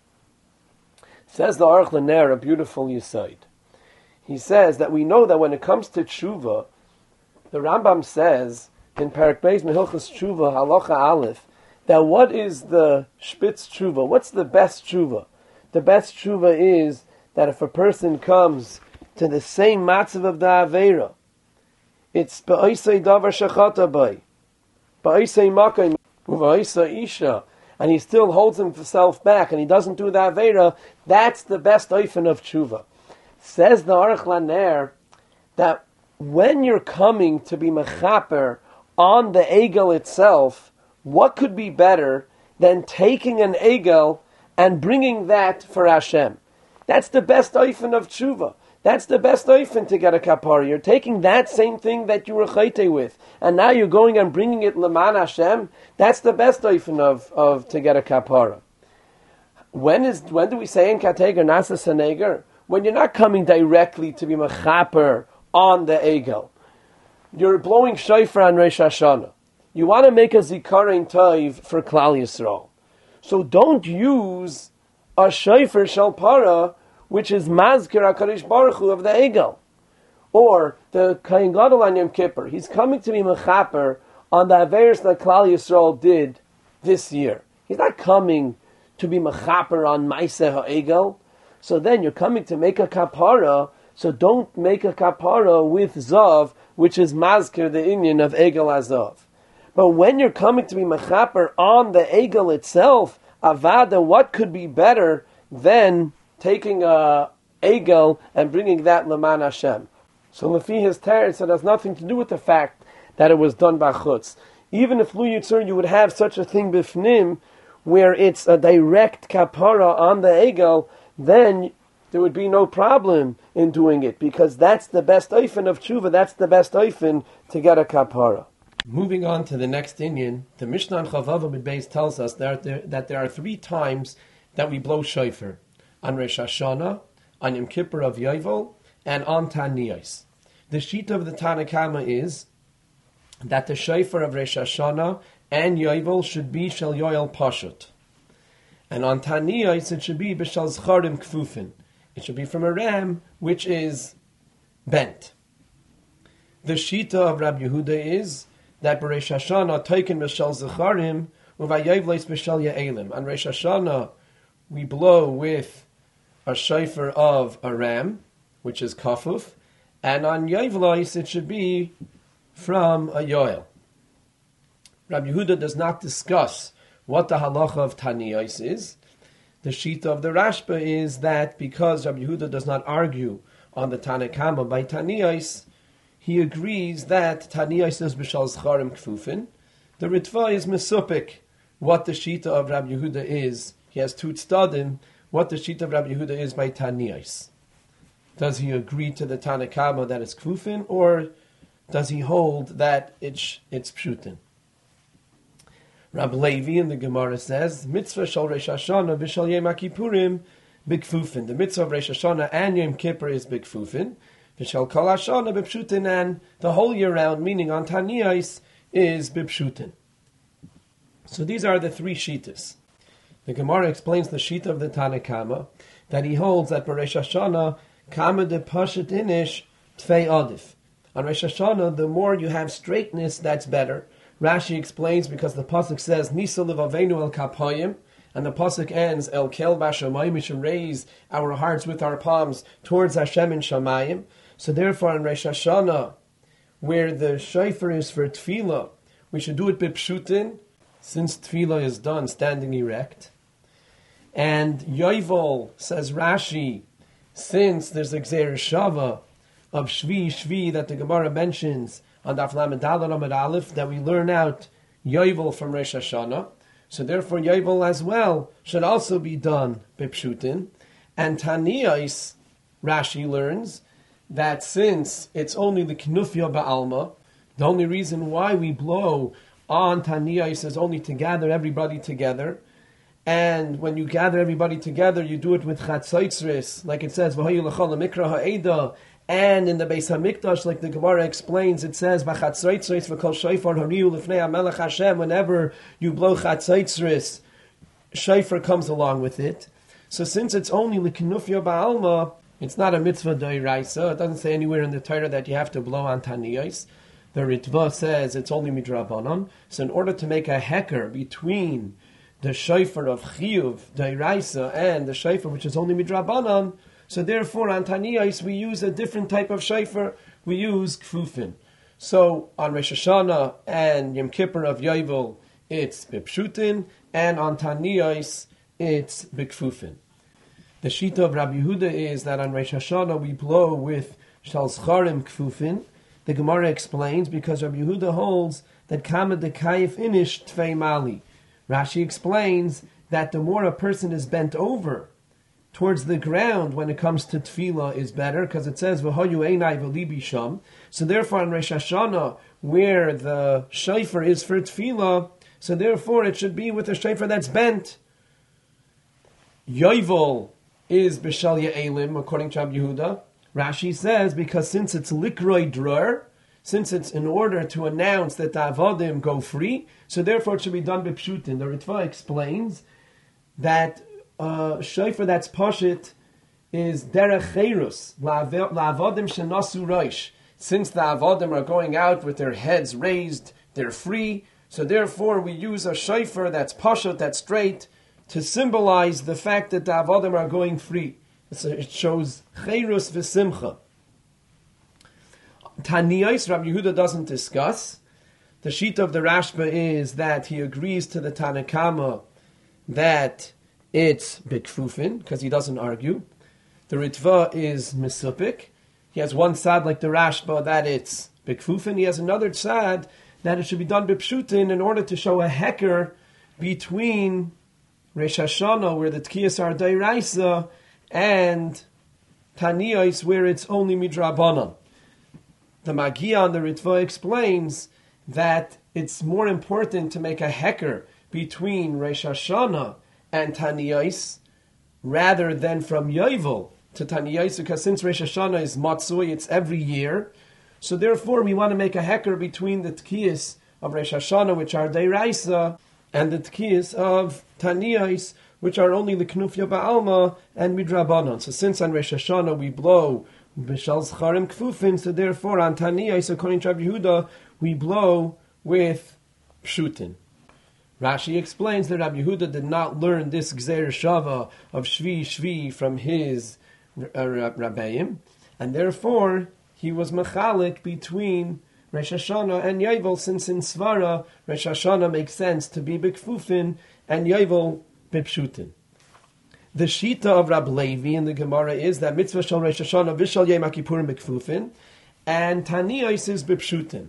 Says the Aruch LaNer, a beautiful yesod. He says that we know that when it comes to tshuva, the Rambam says in Perek Beis Mehilchos Tshuva Halacha Aleph that what is the spitz tshuva? What's the best tshuva? The best tshuva is that if a person comes to the same matzav of the Aveira, it's ba'isei davar shachata bay, ba'isei makay, ba'isei isha, and he still holds himself back, and he doesn't do the Aveira, that's the best oifen of tshuva. Says the Aruch LaNer that when you're coming to be mechaper on the egel itself, what could be better than taking an egel and bringing that for Hashem? That's the best oifen of tshuva. That's the best oifen to get a kapara. You're taking that same thing that you were chayte with, and now you're going and bringing it leman Hashem. That's the best oifen of to get a kapara. When do we say in kateger nasa seneger? When you're not coming directly to be mechaper on the egel. You're blowing shofar on Rosh Hashanah. You want to make a zikaron tov for Klal Yisrael. So don't use a shofar shel para, which is mazkir HaKadosh Baruch Hu of the egel. Or the Kohen Gadol on Yom Kippur. He's coming to be mechaper on the averos that Klal Yisrael did this year. He's not coming to be mechaper on Maaseh HaEgel. So then you're coming to make a kapara, so don't make a kapara with zav, which is mazkir, the inyan of egel azav. But when you're coming to be mechaper on the egel itself, avada, what could be better than taking a egel and bringing that leman Hashem? So lefi his teretz, it has nothing to do with the fact that it was done by chutz. Even if lu yitzur, you would have such a thing bifnim, where it's a direct kapara on the egel, then there would be no problem in doing it, because that's the best oifen of tshuva, that's the best oifen to get a kapara. Moving on to the next inyan, the Mishnah on Chavav Amud Beis tells us that there are 3 times that we blow shofar: on Rosh Hashanah, on Yom Kippur of Yovel, and on Taniyos. The sheet of the Tanna Kama is that the shofar of Rosh Hashanah and Yovel should be shel Yoel Pashut. And on Taniyos, it should be b'shal zcharim kfufin. It should be from a ram which is bent. The shita of Rabbi Yehuda is that b'Rosh Hashanah toiken b'shal zcharim uvayovleis b'shal yaelim. On Rosh Hashanah, we blow with a shofar of a ram, which is kafuf, and on Yovleis it should be from a yoel. Rabbi Yehuda does not discuss what the halacha of Taniyos is. The shita of the Rashba is that because Rabbi Yehuda does not argue on the Tanna Kama by Taniyos, he agrees that Taniyos is b'shal zcharim kfufin. The Ritva is mesupik what the shita of Rabbi Yehuda is. He has 2 tzdadim, what the shita of Rabbi Yehuda is by Taniyos. Does he agree to the Tanna Kama that it's kfufin, or does he hold that it's pshutin? Rabbi Levi in the Gemara says, mitzvah shal Rosh Hashanah v'shal Yom HaKippurim b'kfufin. The mitzvah of Rosh Hashanah and Yom Kippur is b'kfufin. V'shal Kol Hashanah b'pshutin, and the whole year round, meaning on Taniyos, is b'pshutin. So these are the 3 shitas. The Gemara explains the shita of the Tanna Kama, that he holds that for Rosh Hashanah, Kama de Pashat Inish Tvei Adif. On Rosh Hashanah, the more you have straightness, that's better. Rashi explains because the pasuk says Nisa Levavenu El Kapayim, and the pasuk ends El Kel Bashamayim. We should raise our hearts with our palms towards Hashem in Shamayim. So therefore, on Rosh Hashanah, where the shofar is for tefillah, we should do it b'pshutin, since tefillah is done standing erect. And Yovel, says Rashi, since there's a Gzeir Shava of Shvi that the Gemara mentions on Daf Lamed Daled Amud Aleph, that we learn out Yovel from Rosh Hashanah. So therefore Yovel as well should also be done Bipshutin. And Taniyos, Rashi learns, that since it's only the Knufya Ba'alma, the only reason why we blow on Taniyos is only to gather everybody together. And when you gather everybody together, you do it with Chatzaitzris, like it says, V'hayu l'chol mikra ha'eda. And in the Beis HaMikdash, like the Gemara explains, it says, V'chatzaitzris v'kol shofar hariu l'fnei HaMelech Hashem. Whenever you blow Chatzaitzris, shofar comes along with it. So since it's only l'kinufya ba'alma, it's not a mitzvah d'oraisa. It doesn't say anywhere in the Torah that you have to blow on Taniyos. The Ritva says it's only midrabanan. So in order to make a heker between the shofar of chiyuv d'oraisa and the shofar which is only midrabanan, so therefore on Taniyos we use a different type of shofar. We use kfufin. So on Rosh Hashanah and Yom Kippur of Yovel it's bipshutin, and on Taniyos it's bikfufin. The shita of Rabbi Yehuda is that on Rosh Hashanah we blow with shal zcharim kfufin. The Gemara explains because Rabbi Yehuda holds that kama dekayif inish tvei mali. Rashi explains that the more a person is bent over towards the ground when it comes to tefillah is better, because it says v'hoyu einai v'libi sham. So therefore on Rosh Hashanah, where the shofar is for tefillah, so therefore it should be with a shofar that's bent. Yovel is b'shal ya'elim, according to Rabbi Yehuda. Rashi says, because since it's likroi drur, since it's in order to announce that the avodim go free, so therefore it should be done b'pshutin. The Ritva explains that shofar that's pashit is derech cherus, la'avodim shenasu roish. Since the avodim are going out with their heads raised, they're free, so therefore we use a shofar that's pashut, that's straight, to symbolize the fact that the avodim are going free. So it shows cherus v'simcha. Taniyos, Rabbi Yehuda doesn't discuss. The shita of the Rashba is that he agrees to the Tanakama that it's bikfufin, because he doesn't argue. The Ritva is misupik. He has one side like the Rashba that it's bikfufin. He has another side that it should be done bipshutin in order to show a heker between Rosh Hashanah, where the tkiyas are d'oraisa, and Taniyos, where it's only midrabanan. The Magia on the Ritva explains that it's more important to make a heker between Rosh Hashanah and Taniyos rather than from Yovel to Taniyos, because since Rosh Hashanah is Matzui, it's every year. So therefore we want to make a heker between the tkiyas of Rosh Hashanah, which are d'oraisa, and the tkiyas of Taniyos, which are only the Knufya Ba'alma and Midrabanan. So since on Rosh Hashanah we blow B'shal Zcharim Kfufin, so therefore on Taniyos, according to Rabbi Yehuda, we blow with Pshutin. Rashi explains that Rabbi Yehuda did not learn this Gzeir Shava of Shvi from his Rabbeim, and therefore he was mechalik between Rosh Hashanah and Yovel, since in Svara, Rosh Hashanah makes sense to be B'kfufin and Yovel B'pshutin. The shita of Rab Levi in the Gemara is that mitzvah shal Rosh Hashanah v'shal Yom HaKippurim B'kfufin, and Taniyos is B'pshutin.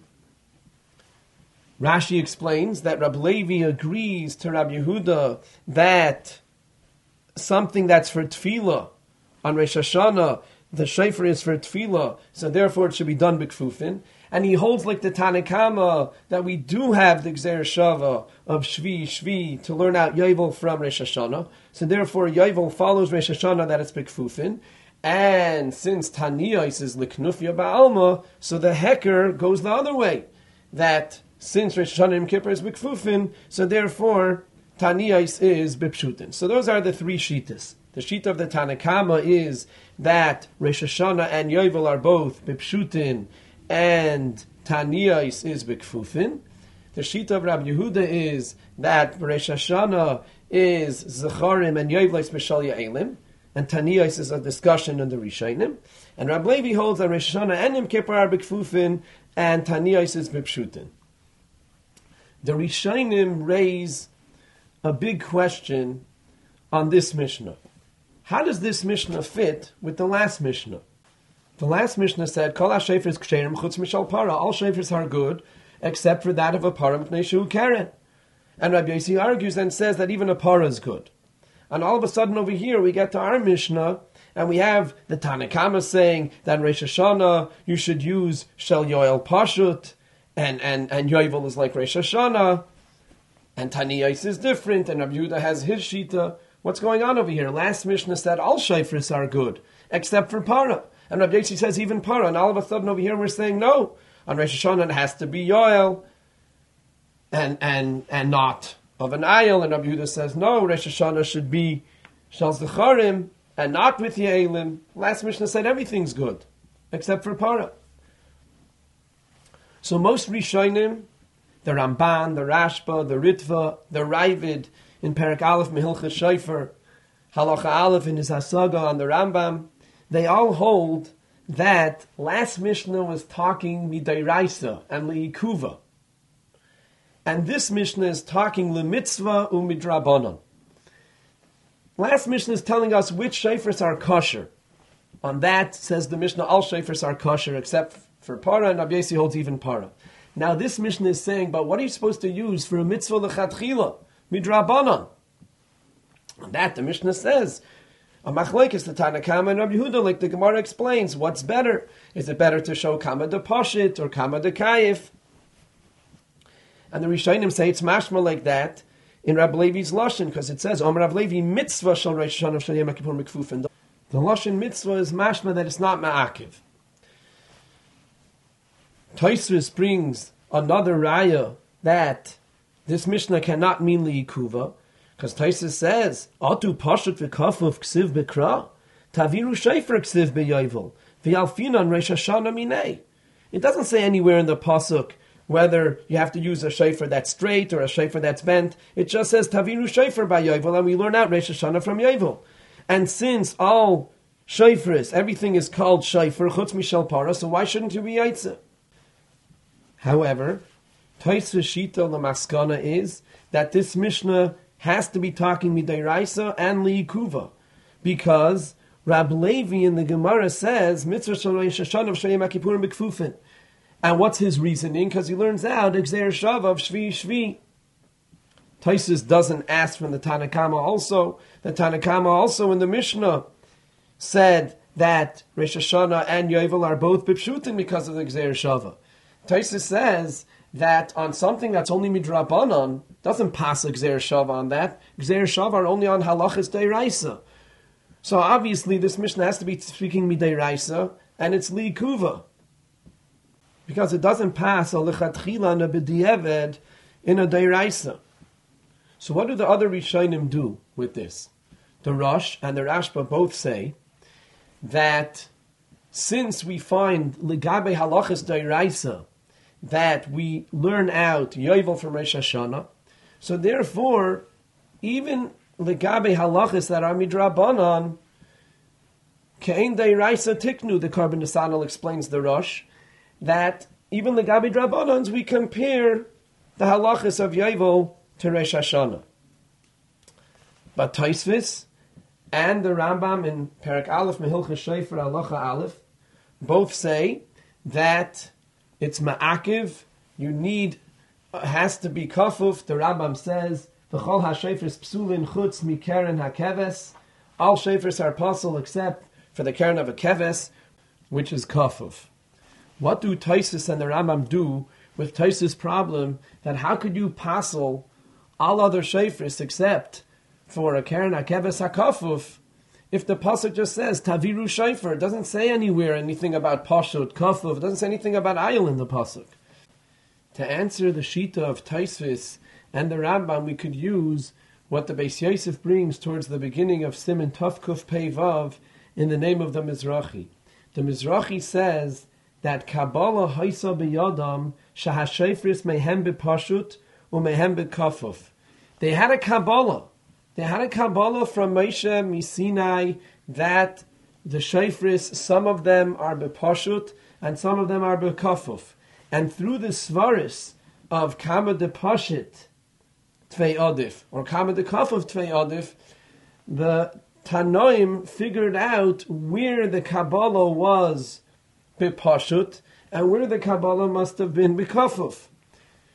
Rashi explains that Rab Levi agrees to Rab Yehuda that something that's for tefillah on Rosh Hashanah, the shofar is for tefillah, so therefore it should be done b'kfufin. And he holds like the Tanakama that we do have the Gzeir Shava of Shvi to learn out Yovel from Rosh Hashanah. So therefore Yovel follows Rosh Hashanah that it's b'kfufin. And since Taniyos is l'knufya ba'alma, so the heker goes the other way. That since Rosh Hashanah Yom Kippur is b'kfufin, so therefore Taniyos is b'pshutin. So those are the three shitas. The shita of the Tanakama is that Rosh Hashanah and Yovel are both b'pshutin, and Taniyos is b'kfufin. The shita of Rabbi Yehuda is that Rosh Hashanah is Zecharim and Yovel is b'shal ya'elim, and Taniyos is a discussion in the Rishonim. And Rabbi Levi holds that Rosh Hashanah and Yom Kippur are b'kfufin, and Taniyos is b'pshutin. The Rishonim raise a big question on this Mishnah. How does this Mishnah fit with the last Mishnah? The last Mishnah said, Kol ha-shofars ksherim chutz mishal para. All shofars are good, except for that of a para mipnei shehu keren. And Rabbi Yossi argues and says that even a para is good. And all of a sudden over here we get to our Mishnah, and we have the Tanakama saying that in Rosh Hashanah you should use Shel Yoel Pashut, and Yovel is like Rosh Hashanah, and Taniyais is different, and Rabbi Yehuda has his Shita. What's going on over here? Last Mishnah said all Shayfris are good, except for Para. And Rabbi Yossi says even Para, and all of a sudden over here we're saying no. On Rosh Hashanah it has to be Yoel, and not of an ayil, and Rabbi Yehuda says no, Rosh Hashanah should be Shal Zecharim, and not with Ye'elim. Last Mishnah said everything's good, except for Para. So most Rishonim, the Ramban, the Rashba, the Ritva, the Ravid, in Perek Aleph Mehilchas Shofar, Halacha Aleph in his Hasaga on the Rambam, they all hold that last Mishnah was talking Midairaisa and Liikuva. And this Mishnah is talking Lemitzvah Umidrabanan. Last Mishnah is telling us which shayfers are kosher. On that, says the Mishnah, all shayfers are kosher except for Para, and Rabbi Yossi holds even Para. Now this Mishnah is saying, but what are you supposed to use for a mitzvah lechatchila? Midrabanan. On that, the Mishnah says, a machlekes the Tanakama and Rabbi Yehuda, like the Gemara explains, what's better? Is it better to show kama de pashit or kama de kayif? And the Rishonim say it's mashma like that in Rabbi Levi's Lashon, because it says, Omer Rabbi Levi mitzvah shal Rosh Hashanah shal Yom Kippur mikfufen. The Lashon mitzvah is mashma that it's not ma'akiv. Tosfos brings another raya that this Mishnah cannot mean liikuva, because Tosfos says, Atu pashut v'kafuf ksiv b'kra, taviru shayfer ksiv b'yovel, v'alfinan Rosh Hashanah minei. It doesn't say anywhere in the pasuk whether you have to use a shayfer that's straight or a shayfer that's bent. It just says taviru shayfer by yovel, and we learn out Rosh Hashanah from yovel. And since all shayfers, everything is called shayfer chutz mishal para, so why shouldn't you be yaitze? However, Tosfos Shita Lamaskana is that this Mishnah has to be talking midairaisa and liikuva, because Rab Levi in the Gemara says mitzvah shel Rosh Hashanah of Sheyem HaKippurim b'kfufin. And what's his reasoning? Because he learns out Gzeir Shava of Shvi Shvi. Tosfos doesn't ask from the Tanakama also. The Tanakama also in the Mishnah said that Rosh Hashanah and Yovel are both b'pshutin because of the Gzeir Shava. Tosfos says that on something that's only midrabanan, doesn't pass a Gzeir Shava on that. Gzeir Shava are only on halachas deiraisa. So obviously this Mishnah has to be speaking midairaisa, and it's liikuva, because it doesn't pass a lechatchila and a b'di'eved in a deiraisa. So what do the other Rishonim do with this? The Rosh and the Rashba both say that since we find ligabe halachas deiraisa that we learn out yovel from Rosh Hashanah, so therefore even ligabe halachas that are midrabanan kein deiraisa tiknu, the Karban Nesanel explains the Rosh, that even the Gabi Drabanans, we compare the halachas of Yovel to Rosh Hashanah. But Tosfos and the Rambam in Perek Aleph Mehilchas Shofar Halacha Aleph both say that it's ma'akiv, has to be kafuf. The Rambam says, V'chol ha-shofars psulin chutz mi-keren ha-keves. All shofars are possible except for the keren of a keves, which is kafuf. What do Tosfos and the Rambam do with Tosfos' problem that how could you passel all other shayfris except for a keren hakeves hakafuf if the pasuk just says taviru shayfer? It doesn't say anywhere anything about pashut kafuf. It doesn't say anything about ayil in the pasuk. To answer the shita of Tosfos and the Rambam, we could use what the Beis Yosef brings towards the beginning of Siman Tov Kuf Pei Vav in the name of the Mizrahi. The Mizrahi says that Kabbalah haisa b'yadam shahashayfris mehem b'pashut umehem b'kafuf. They had a Kabbalah. They had a Kabbalah from Moshe Misinai that the shayfris, some of them are b'pashut and some of them are b'kafuf. And through the svaris of kama de pashit tvei adif or kama de kafuf tvei adif, the Tanoim figured out where the Kabbalah was b'pashut and where the Kabbalah must have been b'kafuf.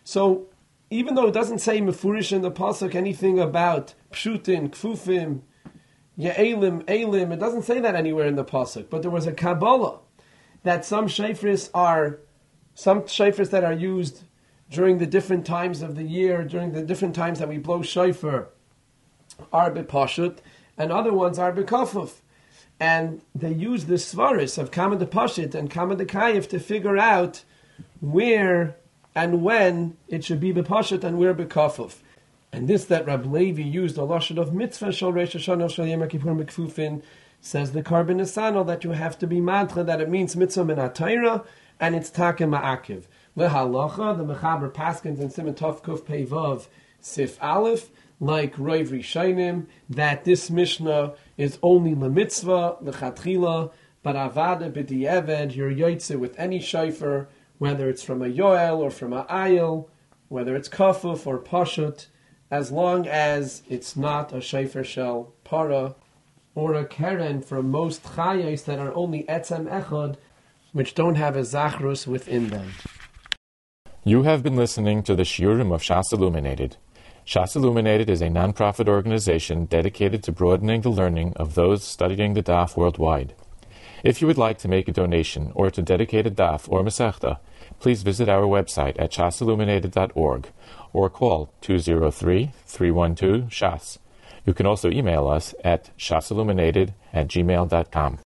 So even though it doesn't say mefurish in the pasuk anything about pshutin, kfufim, ye'elim, elim, it doesn't say that anywhere in the pasuk. But there was a Kabbalah that some shayfris that are used during the different times of the year, during the different times that we blow shofar, are bepashut, and other ones are bekafuf. And they use the svaris of Kama de Pashit and Kama de Kayif to figure out where and when it should be bepashut and where bekafuf. And this that Rab Levi used a lashon of mitzvah shel Rosh Hashanah shel Yom Kippur Mekfufin, says the Karban Esano that you have to be mantra, that it means mitzvah min ha-Torah and it's takem ma'akiv. Lehalacha, the Mechaber Paskins and Siman Tov Kuf Pei Vav Sif Aleph, like Roiv Rishonim, that this Mishnah is only lemitzvah, lechatchila, but avada b'di'eved, you're yoytze with any shofar, whether it's from a yoel or from a ayil, whether it's kafuf or pashut, as long as it's not a shofar shel para, or a keren for most chayos that are only etzem echad, which don't have a zachrus within them. You have been listening to the Shiurim of Shas Illuminated. Shas Illuminated is a non-profit organization dedicated to broadening the learning of those studying the Daf worldwide. If you would like to make a donation or to dedicate a Daf or Masechta, please visit our website at shasilluminated.org or call 203-312-SHAS. You can also email us at shasilluminated@gmail.com.